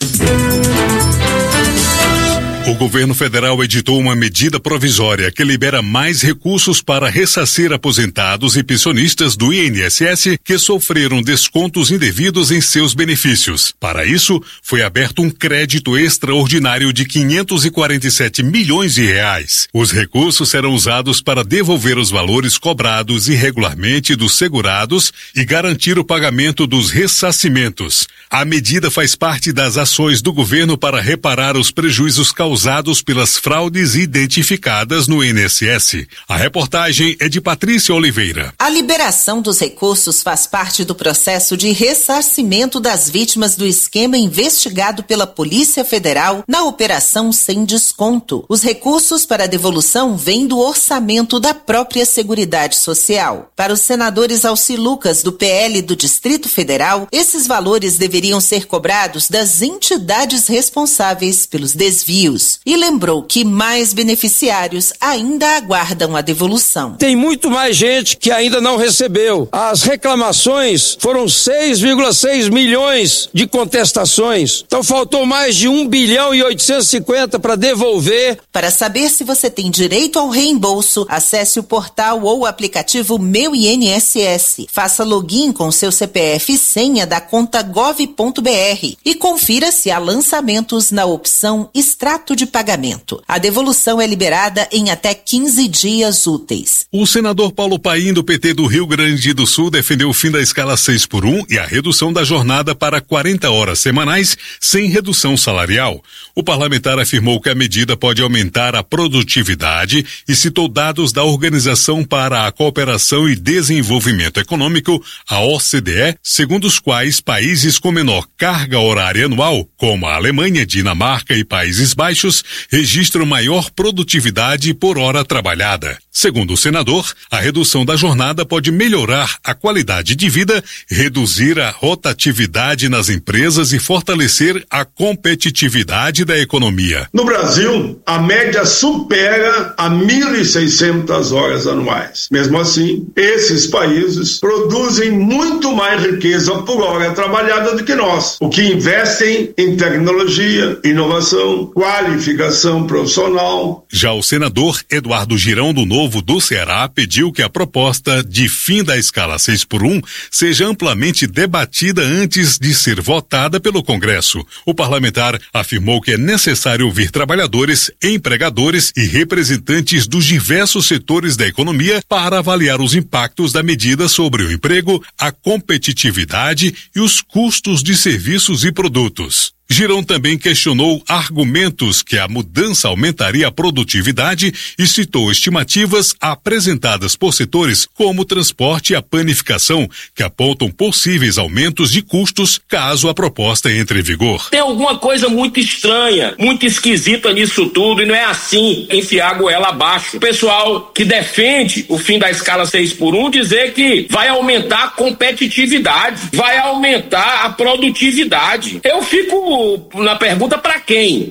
O governo federal editou uma medida provisória que libera mais recursos para ressarcir aposentados e pensionistas do I N S S que sofreram descontos indevidos em seus benefícios. Para isso, foi aberto um crédito extraordinário de quinhentos e quarenta e sete milhões de reais. Os recursos serão usados para devolver os valores cobrados irregularmente dos segurados e garantir o pagamento dos ressarcimentos. A medida faz parte das ações do governo para reparar os prejuízos causados usados pelas fraudes identificadas no I N S S. A reportagem é de Patrícia Oliveira. A liberação dos recursos faz parte do processo de ressarcimento das vítimas do esquema investigado pela Polícia Federal na Operação Sem Desconto. Os recursos para a devolução vêm do orçamento da própria Seguridade Social. Para os senadores Alci Lucas, do P L do Distrito Federal, esses valores deveriam ser cobrados das entidades responsáveis pelos desvios. E lembrou que mais beneficiários ainda aguardam a devolução. Tem muito mais gente que ainda não recebeu. As reclamações foram seis vírgula seis milhões de contestações. Então faltou mais de um bilhão e oitocentos e cinquenta para devolver. Para saber se você tem direito ao reembolso, acesse o portal ou o aplicativo Meu I N S S. Faça login com seu C P F e senha da conta gov ponto br e confira se há lançamentos na opção Extrato acerto de pagamento. A devolução é liberada em até quinze dias úteis. O senador Paulo Paim, do P T do Rio Grande do Sul, defendeu o fim da escala seis por um e a redução da jornada para quarenta horas semanais sem redução salarial. O parlamentar afirmou que a medida pode aumentar a produtividade e citou dados da Organização para a Cooperação e Desenvolvimento Econômico, a O C D E, segundo os quais países com menor carga horária anual, como a Alemanha, Dinamarca e Países Baixos, registram maior produtividade por hora trabalhada. Segundo o senador, a redução da jornada pode melhorar a qualidade de vida, reduzir a rotatividade nas empresas e fortalecer a competitividade da economia. No Brasil, a média supera a mil e seiscentas horas anuais. Mesmo assim, esses países produzem muito mais riqueza por hora trabalhada do que nós, o que investem em tecnologia, inovação, qualificação profissional. Já o senador Eduardo Girão, do Novo do Ceará, pediu que a proposta de fim da escala seis por um seja amplamente debatida antes de ser votada pelo Congresso. O parlamentar afirmou que é necessário ouvir trabalhadores, empregadores e representantes dos diversos setores da economia para avaliar os impactos da medida sobre o emprego, a competitividade e os custos de serviços e produtos. Girão também questionou argumentos que a mudança aumentaria a produtividade e citou estimativas apresentadas por setores como o transporte e a panificação, que apontam possíveis aumentos de custos caso a proposta entre em vigor. Tem alguma coisa muito estranha, muito esquisita nisso tudo e não é assim enfiar a goela abaixo. O pessoal que defende o fim da escala seis por um dizer que vai aumentar a competitividade, vai aumentar a produtividade. Eu fico na pergunta para quem?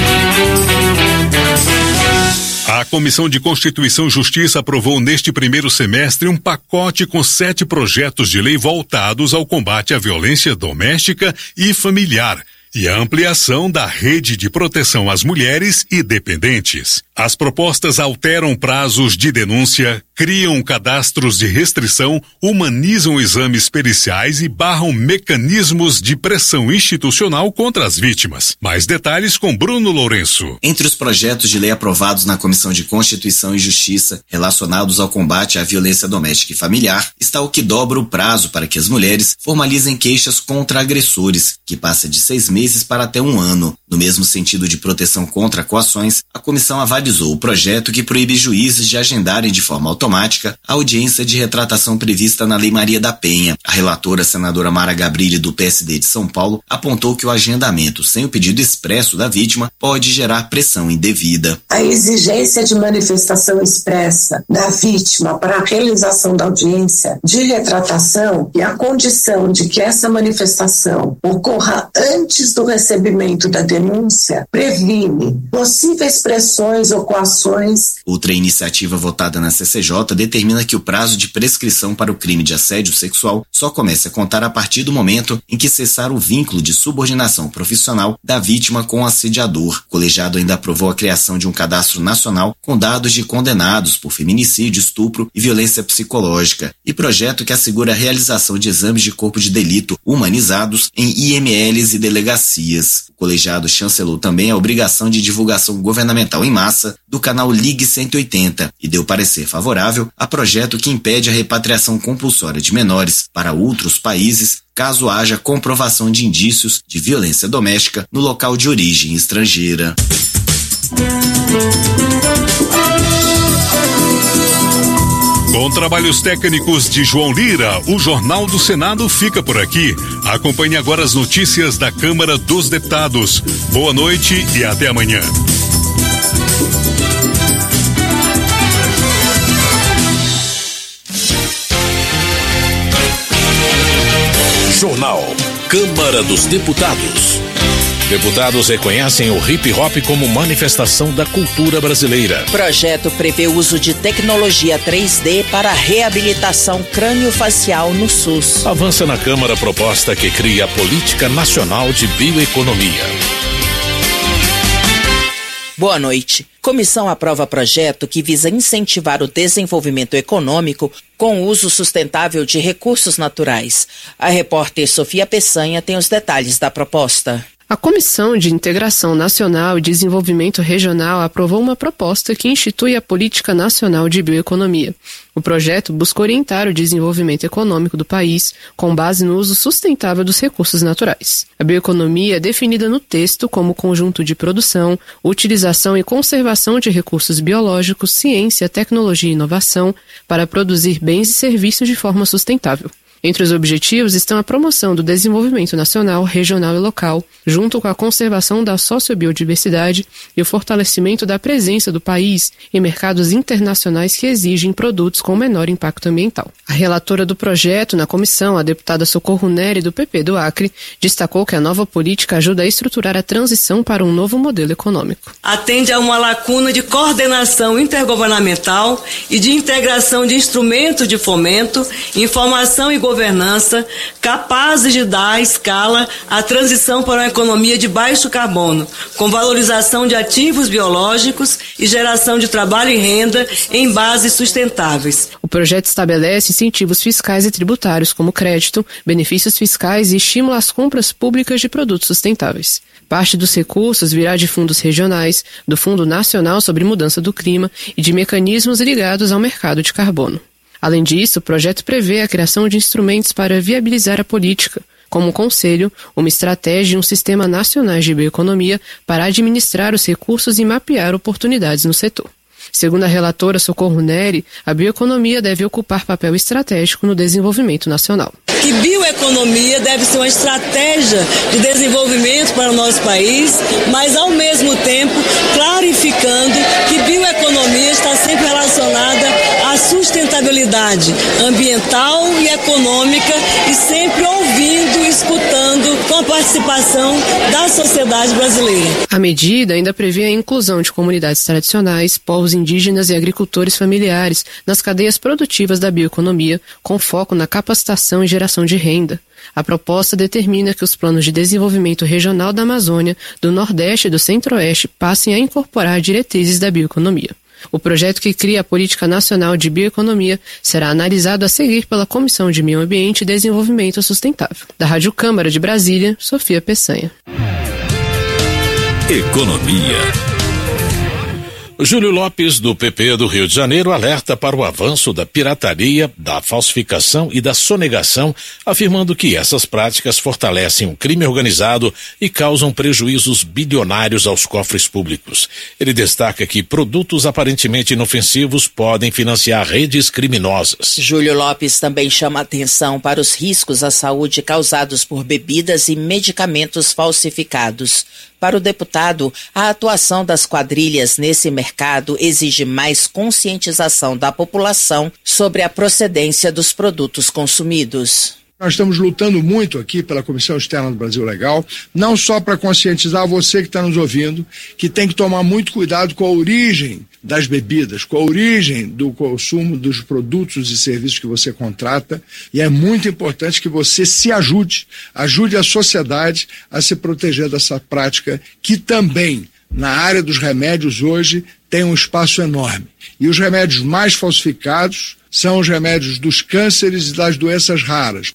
A Comissão de Constituição e Justiça aprovou neste primeiro semestre um pacote com sete projetos de lei voltados ao combate à violência doméstica e familiar e a ampliação da rede de proteção às mulheres e dependentes. As propostas alteram prazos de denúncia, criam cadastros de restrição, humanizam exames periciais e barram mecanismos de pressão institucional contra as vítimas. Mais detalhes com Bruno Lourenço. Entre os projetos de lei aprovados na Comissão de Constituição e Justiça relacionados ao combate à violência doméstica e familiar está o que dobra o prazo para que as mulheres formalizem queixas contra agressores, que passa de seis meses para até um ano. No mesmo sentido de proteção contra coações, a comissão avalizou o projeto que proíbe juízes de agendarem de forma automática a audiência de retratação prevista na Lei Maria da Penha. A relatora, senadora Mara Gabrilli, do P S D de São Paulo, apontou que o agendamento sem o pedido expresso da vítima pode gerar pressão indevida. A exigência de manifestação expressa da vítima para a realização da audiência de retratação e a condição de que essa manifestação ocorra antes do recebimento da denúncia previne possíveis pressões ou coações. Outra iniciativa votada na C C J determina que o prazo de prescrição para o crime de assédio sexual só comece a contar a partir do momento em que cessar o vínculo de subordinação profissional da vítima com o assediador. O colegiado ainda aprovou a criação de um cadastro nacional com dados de condenados por feminicídio, estupro e violência psicológica e projeto que assegura a realização de exames de corpo de delito humanizados em I M Ls e delegacias. O colegiado chancelou também a obrigação de divulgação governamental em massa do canal Ligue cento e oitenta e deu parecer favorável a projeto que impede a repatriação compulsória de menores para outros países caso haja comprovação de indícios de violência doméstica no local de origem estrangeira. Com trabalhos técnicos de João Lira, o Jornal do Senado fica por aqui. Acompanhe agora as notícias da Câmara dos Deputados. Boa noite e até amanhã. Jornal Câmara dos Deputados. Deputados reconhecem o hip hop como manifestação da cultura brasileira. Projeto prevê o uso de tecnologia três D para reabilitação crâniofacial no SUS. Avança na Câmara proposta que cria a Política Nacional de Bioeconomia. Boa noite. Comissão aprova projeto que visa incentivar o desenvolvimento econômico com o uso sustentável de recursos naturais. A repórter Sofia Peçanha tem os detalhes da proposta. A A Comissão de Integração Nacional e Desenvolvimento Regional aprovou uma proposta que institui a Política Nacional de Bioeconomia. O projeto busca orientar o desenvolvimento econômico do país com base no uso sustentável dos recursos naturais. A bioeconomia é definida no texto como conjunto de produção, utilização e conservação de recursos biológicos, ciência, tecnologia e inovação para produzir bens e serviços de forma sustentável. Entre os objetivos estão a promoção do desenvolvimento nacional, regional e local, junto com a conservação da sociobiodiversidade e o fortalecimento da presença do país em mercados internacionais que exigem produtos com menor impacto ambiental. A relatora do projeto na comissão, a deputada Socorro Neri, do P P do Acre, destacou que a nova política ajuda a estruturar a transição para um novo modelo econômico. Atende a uma lacuna de coordenação intergovernamental e de integração de instrumentos de fomento, informação e governança governança capazes de dar escala à transição para uma economia de baixo carbono, com valorização de ativos biológicos e geração de trabalho e renda em bases sustentáveis. O projeto estabelece incentivos fiscais e tributários, como crédito, benefícios fiscais e estímulo às compras públicas de produtos sustentáveis. Parte dos recursos virá de fundos regionais, do Fundo Nacional sobre Mudança do Clima e de mecanismos ligados ao mercado de carbono. Além disso, o projeto prevê a criação de instrumentos para viabilizar a política, como um conselho, uma estratégia e um sistema nacional de bioeconomia para administrar os recursos e mapear oportunidades no setor. Segundo a relatora Socorro Neri, a bioeconomia deve ocupar papel estratégico no desenvolvimento nacional. Que bioeconomia deve ser uma estratégia de desenvolvimento para o nosso país, mas ao mesmo tempo clarificando que bioeconomia está sempre relacionada à sustentabilidade ambiental e econômica e sempre ouvindo, escutando com a participação da sociedade brasileira. A medida ainda prevê a inclusão de comunidades tradicionais, povos indígenas e agricultores familiares nas cadeias produtivas da bioeconomia, com foco na capacitação e geração de renda. A proposta determina que os planos de desenvolvimento regional da Amazônia, do Nordeste e do Centro-Oeste passem a incorporar diretrizes da bioeconomia. O projeto que cria a Política Nacional de Bioeconomia será analisado a seguir pela Comissão de Meio Ambiente e Desenvolvimento Sustentável. Da Rádio Câmara de Brasília, Sofia Peçanha. Economia. Júlio Lopes, do P P do Rio de Janeiro, alerta para o avanço da pirataria, da falsificação e da sonegação, afirmando que essas práticas fortalecem o crime organizado e causam prejuízos bilionários aos cofres públicos. Ele destaca que produtos aparentemente inofensivos podem financiar redes criminosas. Júlio Lopes também chama atenção para os riscos à saúde causados por bebidas e medicamentos falsificados. Para o deputado, a atuação das quadrilhas nesse mercado exige mais conscientização da população sobre a procedência dos produtos consumidos. Nós estamos lutando muito aqui pela Comissão Externa do Brasil Legal, não só para conscientizar você que está nos ouvindo, que tem que tomar muito cuidado com a origem das bebidas, com a origem do consumo dos produtos e serviços que você contrata, e é muito importante que você se ajude, ajude a sociedade a se proteger dessa prática que também, na área dos remédios hoje, tem um espaço enorme. E os remédios mais falsificados são os remédios dos cânceres e das doenças raras.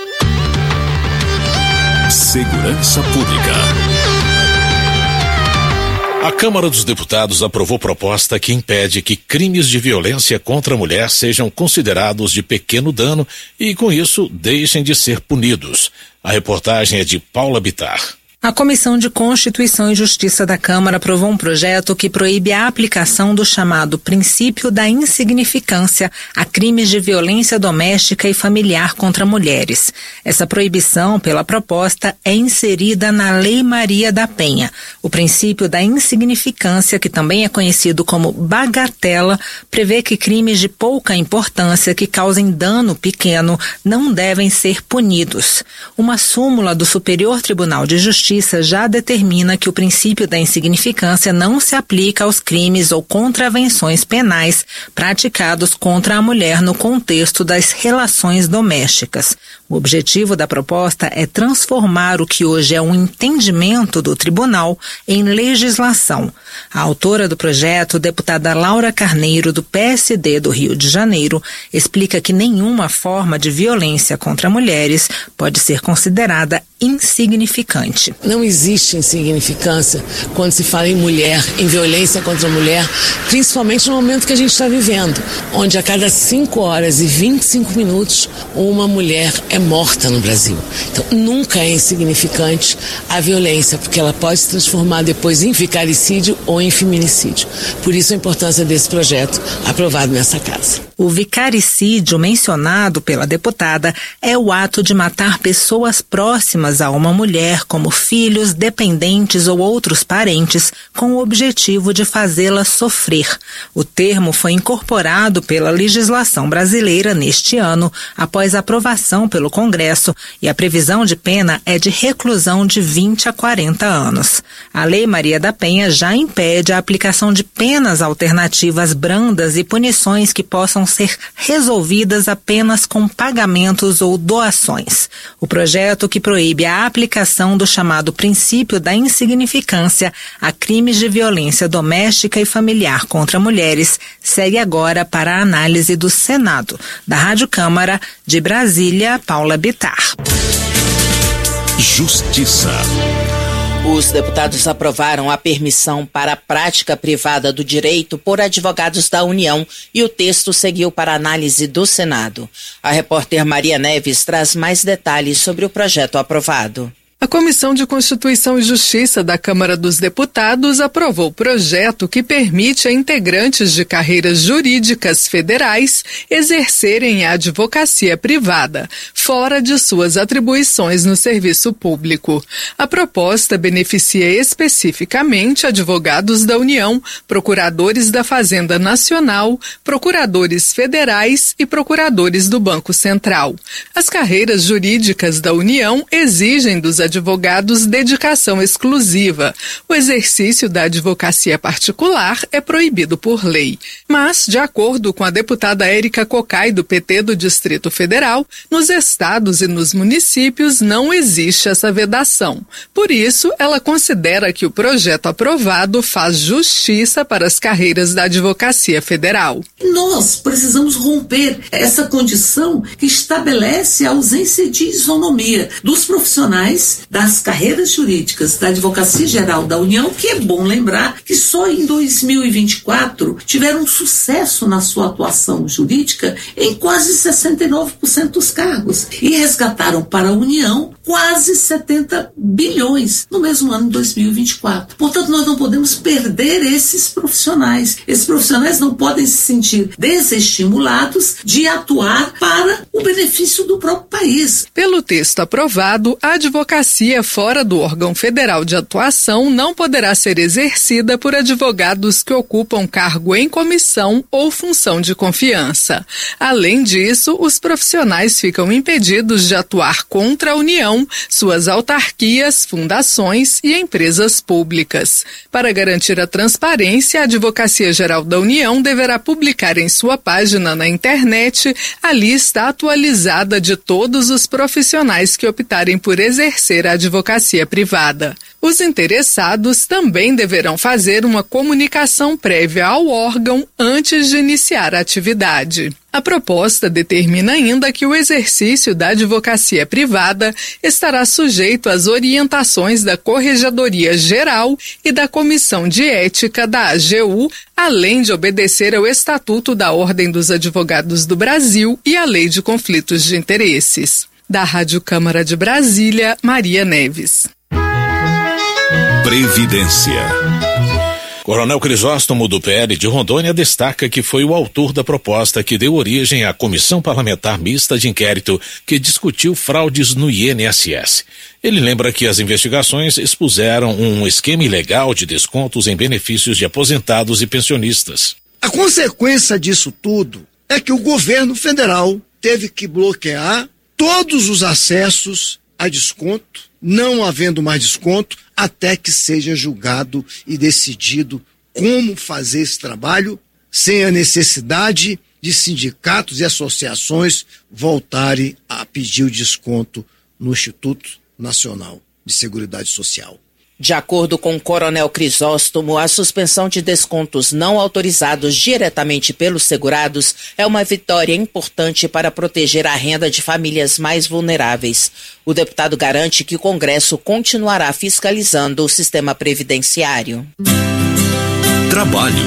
Segurança Pública. A Câmara dos Deputados aprovou proposta que impede que crimes de violência contra a mulher sejam considerados de pequeno dano e, com isso, deixem de ser punidos. A reportagem é de Paula Bittar. A Comissão de Constituição e Justiça da Câmara aprovou um projeto que proíbe a aplicação do chamado princípio da insignificância a crimes de violência doméstica e familiar contra mulheres. Essa proibição, pela proposta, é inserida na Lei Maria da Penha. O princípio da insignificância, que também é conhecido como bagatela, prevê que crimes de pouca importância que causem dano pequeno não devem ser punidos. Uma súmula do Superior Tribunal de Justiça Justiça já determina que o princípio da insignificância não se aplica aos crimes ou contravenções penais praticados contra a mulher no contexto das relações domésticas. O objetivo da proposta é transformar o que hoje é um entendimento do tribunal em legislação. A autora do projeto, deputada Laura Carneiro, do P S D do Rio de Janeiro, explica que nenhuma forma de violência contra mulheres pode ser considerada insignificante. Não existe insignificância quando se fala em mulher, em violência contra a mulher, principalmente no momento que a gente está vivendo, onde a cada cinco horas e vinte e cinco minutos uma mulher é morta no Brasil. Então nunca é insignificante a violência, porque ela pode se transformar depois em vicaricídio ou em feminicídio. Por isso a importância desse projeto aprovado nessa casa. O vicaricídio mencionado pela deputada é o ato de matar pessoas próximas a uma mulher, como filhos, dependentes ou outros parentes, com o objetivo de fazê-la sofrer. O termo foi incorporado pela legislação brasileira neste ano, após aprovação pelo Congresso, e a previsão de pena é de reclusão de vinte a quarenta anos. A Lei Maria da Penha já impede a aplicação de penas alternativas brandas e punições que possam ser resolvidas apenas com pagamentos ou doações. O projeto, que proíbe a aplicação do chamado princípio da insignificância a crimes de violência doméstica e familiar contra mulheres, segue agora para a análise do Senado. Da Rádio Câmara, de Brasília, Paula Bittar. Justiça. Os deputados aprovaram a permissão para a prática privada do direito por advogados da União e o texto seguiu para análise do Senado. A repórter Maria Neves traz mais detalhes sobre o projeto aprovado. A Comissão de Constituição e Justiça da Câmara dos Deputados aprovou o projeto que permite a integrantes de carreiras jurídicas federais exercerem a advocacia privada, fora de suas atribuições no serviço público. A proposta beneficia especificamente advogados da União, procuradores da Fazenda Nacional, procuradores federais e procuradores do Banco Central. As carreiras jurídicas da União exigem dos advogados dedicação exclusiva. O exercício da advocacia particular é proibido por lei. Mas, de acordo com a deputada Érica Cocai, do P T do Distrito Federal, nos estados e nos municípios não existe essa vedação. Por isso, ela considera que o projeto aprovado faz justiça para as carreiras da advocacia federal. Nós precisamos romper essa condição que estabelece a ausência de isonomia dos profissionais das carreiras jurídicas da Advocacia Geral da União, que é bom lembrar que só em dois mil e vinte e quatro tiveram sucesso na sua atuação jurídica em quase sessenta e nove por cento dos cargos e resgataram para a União quase setenta bilhões no mesmo ano de dois mil e vinte e quatro. Portanto, nós não podemos perder esses profissionais. Esses profissionais não podem se sentir desestimulados de atuar para o benefício do próprio país. Pelo texto aprovado, a advocacia fora do órgão federal de atuação não poderá ser exercida por advogados que ocupam cargo em comissão ou função de confiança. Além disso, os profissionais ficam impedidos de atuar contra a União, suas autarquias, fundações e empresas públicas. Para garantir a transparência, a Advocacia Geral da União deverá publicar em sua página na internet a lista atualizada de todos os profissionais que optarem por exercer a advocacia privada. Os interessados também deverão fazer uma comunicação prévia ao órgão antes de iniciar a atividade. A proposta determina ainda que o exercício da advocacia privada estará sujeito às orientações da Corregedoria Geral e da Comissão de Ética da A G U, além de obedecer ao Estatuto da Ordem dos Advogados do Brasil e à Lei de Conflitos de Interesses. Da Rádio Câmara de Brasília, Maria Neves. Previdência. Coronel Crisóstomo, do P L de Rondônia, destaca que foi o autor da proposta que deu origem à Comissão Parlamentar Mista de Inquérito que discutiu fraudes no I N S S. Ele lembra que as investigações expuseram um esquema ilegal de descontos em benefícios de aposentados e pensionistas. A consequência disso tudo é que o governo federal teve que bloquear todos os acessos a desconto, não havendo mais desconto, até que seja julgado e decidido como fazer esse trabalho sem a necessidade de sindicatos e associações voltarem a pedir o desconto no Instituto Nacional de Seguridade Social. De acordo com o Coronel Crisóstomo, a suspensão de descontos não autorizados diretamente pelos segurados é uma vitória importante para proteger a renda de famílias mais vulneráveis. O deputado garante que o Congresso continuará fiscalizando o sistema previdenciário. Trabalho.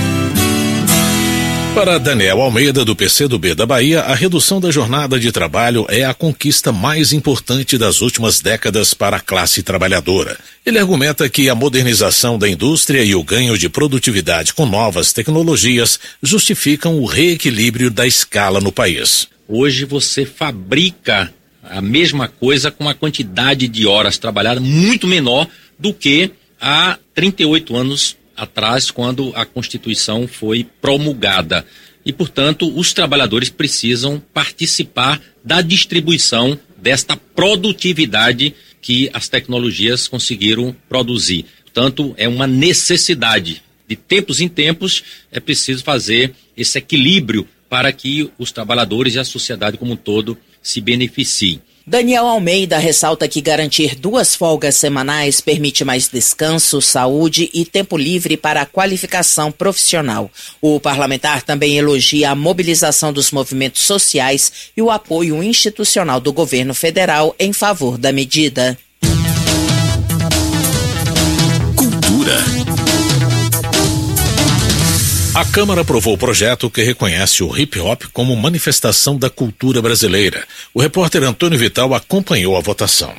Para Daniel Almeida, do P C do B da Bahia, a redução da jornada de trabalho é a conquista mais importante das últimas décadas para a classe trabalhadora. Ele argumenta que a modernização da indústria e o ganho de produtividade com novas tecnologias justificam o reequilíbrio da escala no país. Hoje você fabrica a mesma coisa com uma quantidade de horas trabalhadas muito menor do que há trinta e oito anos atrás, quando a Constituição foi promulgada. E, portanto, os trabalhadores precisam participar da distribuição desta produtividade que as tecnologias conseguiram produzir. Portanto, é uma necessidade. De tempos em tempos, é preciso fazer esse equilíbrio para que os trabalhadores e a sociedade como um todo se beneficiem. Daniel Almeida ressalta que garantir duas folgas semanais permite mais descanso, saúde e tempo livre para a qualificação profissional. O parlamentar também elogia a mobilização dos movimentos sociais e o apoio institucional do governo federal em favor da medida. Cultura. A Câmara aprovou o projeto que reconhece o hip-hop como manifestação da cultura brasileira. O repórter Antônio Vital acompanhou a votação.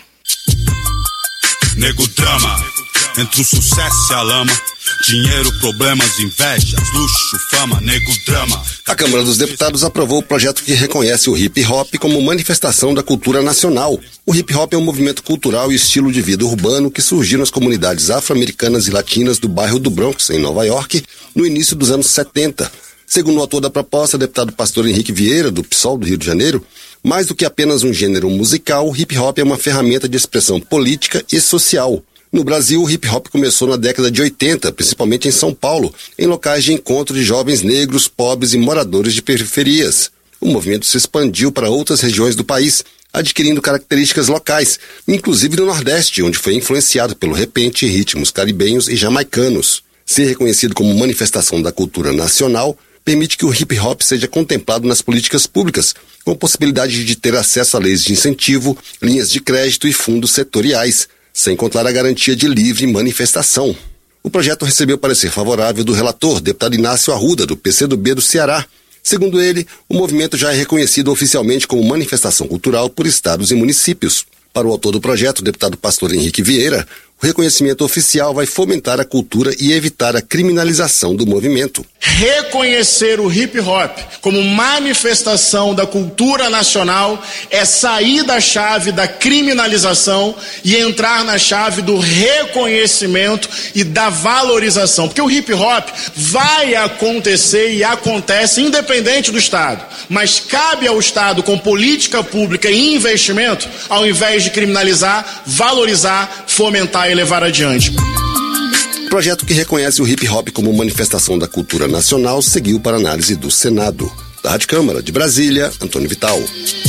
Nego drama, entre o sucesso e a lama, dinheiro, problemas, invejas, luxo, fama, nego drama. A Câmara dos Deputados aprovou o projeto que reconhece o hip-hop como manifestação da cultura nacional. O hip-hop é um movimento cultural e estilo de vida urbano que surgiu nas comunidades afro-americanas e latinas do bairro do Bronx, em Nova York, no início dos anos setenta. Segundo o autor da proposta, deputado Pastor Henrique Vieira, do P SOL do Rio de Janeiro, mais do que apenas um gênero musical, o hip-hop é uma ferramenta de expressão política e social. No Brasil, o hip-hop começou na década de oitenta, principalmente em São Paulo, em locais de encontro de jovens negros, pobres e moradores de periferias. O movimento se expandiu para outras regiões do país, adquirindo características locais, inclusive no Nordeste, onde foi influenciado pelo repente e ritmos caribenhos e jamaicanos. Ser reconhecido como manifestação da cultura nacional permite que o hip-hop seja contemplado nas políticas públicas, com possibilidade de ter acesso a leis de incentivo, linhas de crédito e fundos setoriais, sem contar a garantia de livre manifestação. O projeto recebeu parecer favorável do relator, deputado Inácio Arruda, do P C do B do Ceará. Segundo ele, o movimento já é reconhecido oficialmente como manifestação cultural por estados e municípios. Para o autor do projeto, o deputado Pastor Henrique Vieira, o reconhecimento oficial vai fomentar a cultura e evitar a criminalização do movimento. Reconhecer o hip-hop como manifestação da cultura nacional é sair da chave da criminalização e entrar na chave do reconhecimento e da valorização. Porque o hip-hop vai acontecer e acontece independente do Estado, mas cabe ao Estado, com política pública e investimento, ao invés de criminalizar, valorizar, fomentar e levar adiante. O projeto que reconhece o hip-hop como manifestação da cultura nacional seguiu para análise do Senado. Da Rádio Câmara de Brasília, Antônio Vital.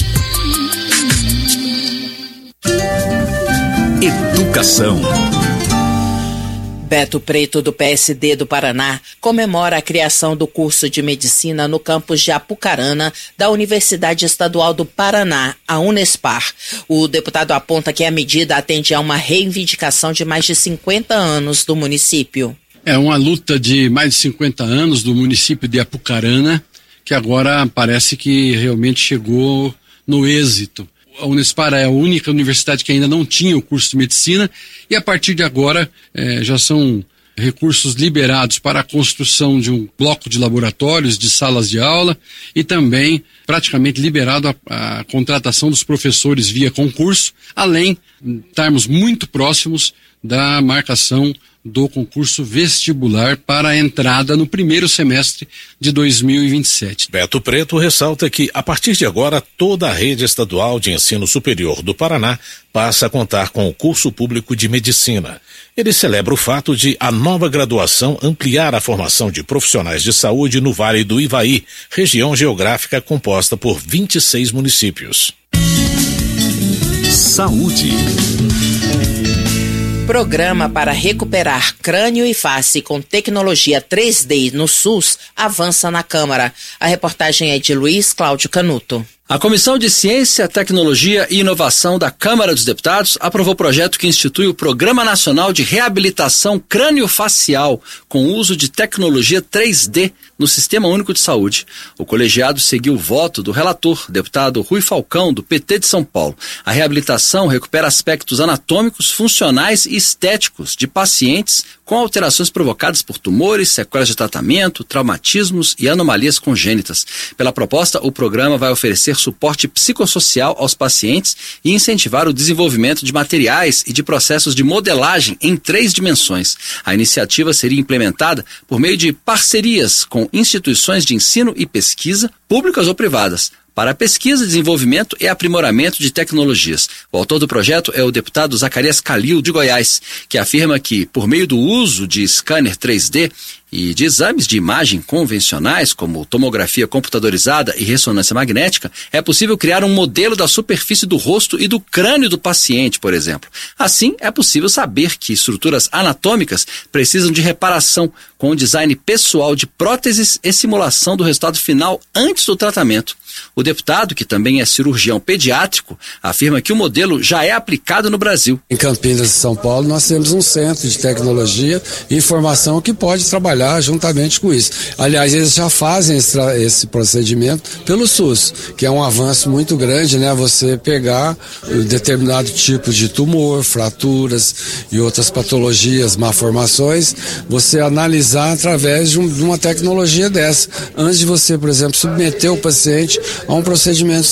Educação. Beto Preto, do P S D do Paraná, comemora a criação do curso de medicina no campus de Apucarana da Universidade Estadual do Paraná, a Unespar. O deputado aponta que a medida atende a uma reivindicação de mais de cinquenta anos do município. É uma luta de mais de cinquenta anos do município de Apucarana, que agora parece que realmente chegou no êxito. A Unespar é a única universidade que ainda não tinha o curso de medicina e a partir de agora eh, já são recursos liberados para a construção de um bloco de laboratórios, de salas de aula e também praticamente liberado a, a contratação dos professores via concurso, além de estarmos muito próximos da marcação do concurso vestibular para a entrada no primeiro semestre de dois mil e vinte e sete. Beto Preto ressalta que, a partir de agora, toda a rede estadual de ensino superior do Paraná passa a contar com o curso público de medicina. Ele celebra o fato de a nova graduação ampliar a formação de profissionais de saúde no Vale do Ivaí, região geográfica composta por vinte e seis municípios. Saúde. Programa para recuperar crânio e face com tecnologia três D no SUS avança na Câmara. A reportagem é de Luiz Cláudio Canuto. A Comissão de Ciência, Tecnologia e Inovação da Câmara dos Deputados aprovou o projeto que institui o Programa Nacional de Reabilitação Crânio-Facial com uso de tecnologia três D no Sistema Único de Saúde. O colegiado seguiu o voto do relator, deputado Rui Falcão, do P T de São Paulo. A reabilitação recupera aspectos anatômicos, funcionais e estéticos de pacientes com alterações provocadas por tumores, sequelas de tratamento, traumatismos e anomalias congênitas. Pela proposta, o programa vai oferecer suporte psicossocial aos pacientes e incentivar o desenvolvimento de materiais e de processos de modelagem em três dimensões. A iniciativa seria implementada por meio de parcerias com instituições de ensino e pesquisa, públicas ou privadas, para pesquisa, desenvolvimento e aprimoramento de tecnologias. O autor do projeto é o deputado Zacarias Calil, de Goiás, que afirma que, por meio do uso de scanner três D e de exames de imagem convencionais, como tomografia computadorizada e ressonância magnética, é possível criar um modelo da superfície do rosto e do crânio do paciente, por exemplo. Assim, é possível saber que estruturas anatômicas precisam de reparação, com o design pessoal de próteses e simulação do resultado final antes do tratamento. O deputado, que também é cirurgião pediátrico, afirma que o modelo já é aplicado no Brasil. Em Campinas e São Paulo, nós temos um centro de tecnologia e informação que pode trabalhar juntamente com isso. Aliás, eles já fazem esse, esse procedimento pelo SUS, que é um avanço muito grande, né? Você pegar um determinado tipo de tumor, fraturas e outras patologias, malformações, você analisar através de, um, de uma tecnologia dessa, antes de você, por exemplo, submeter o paciente a um procedimento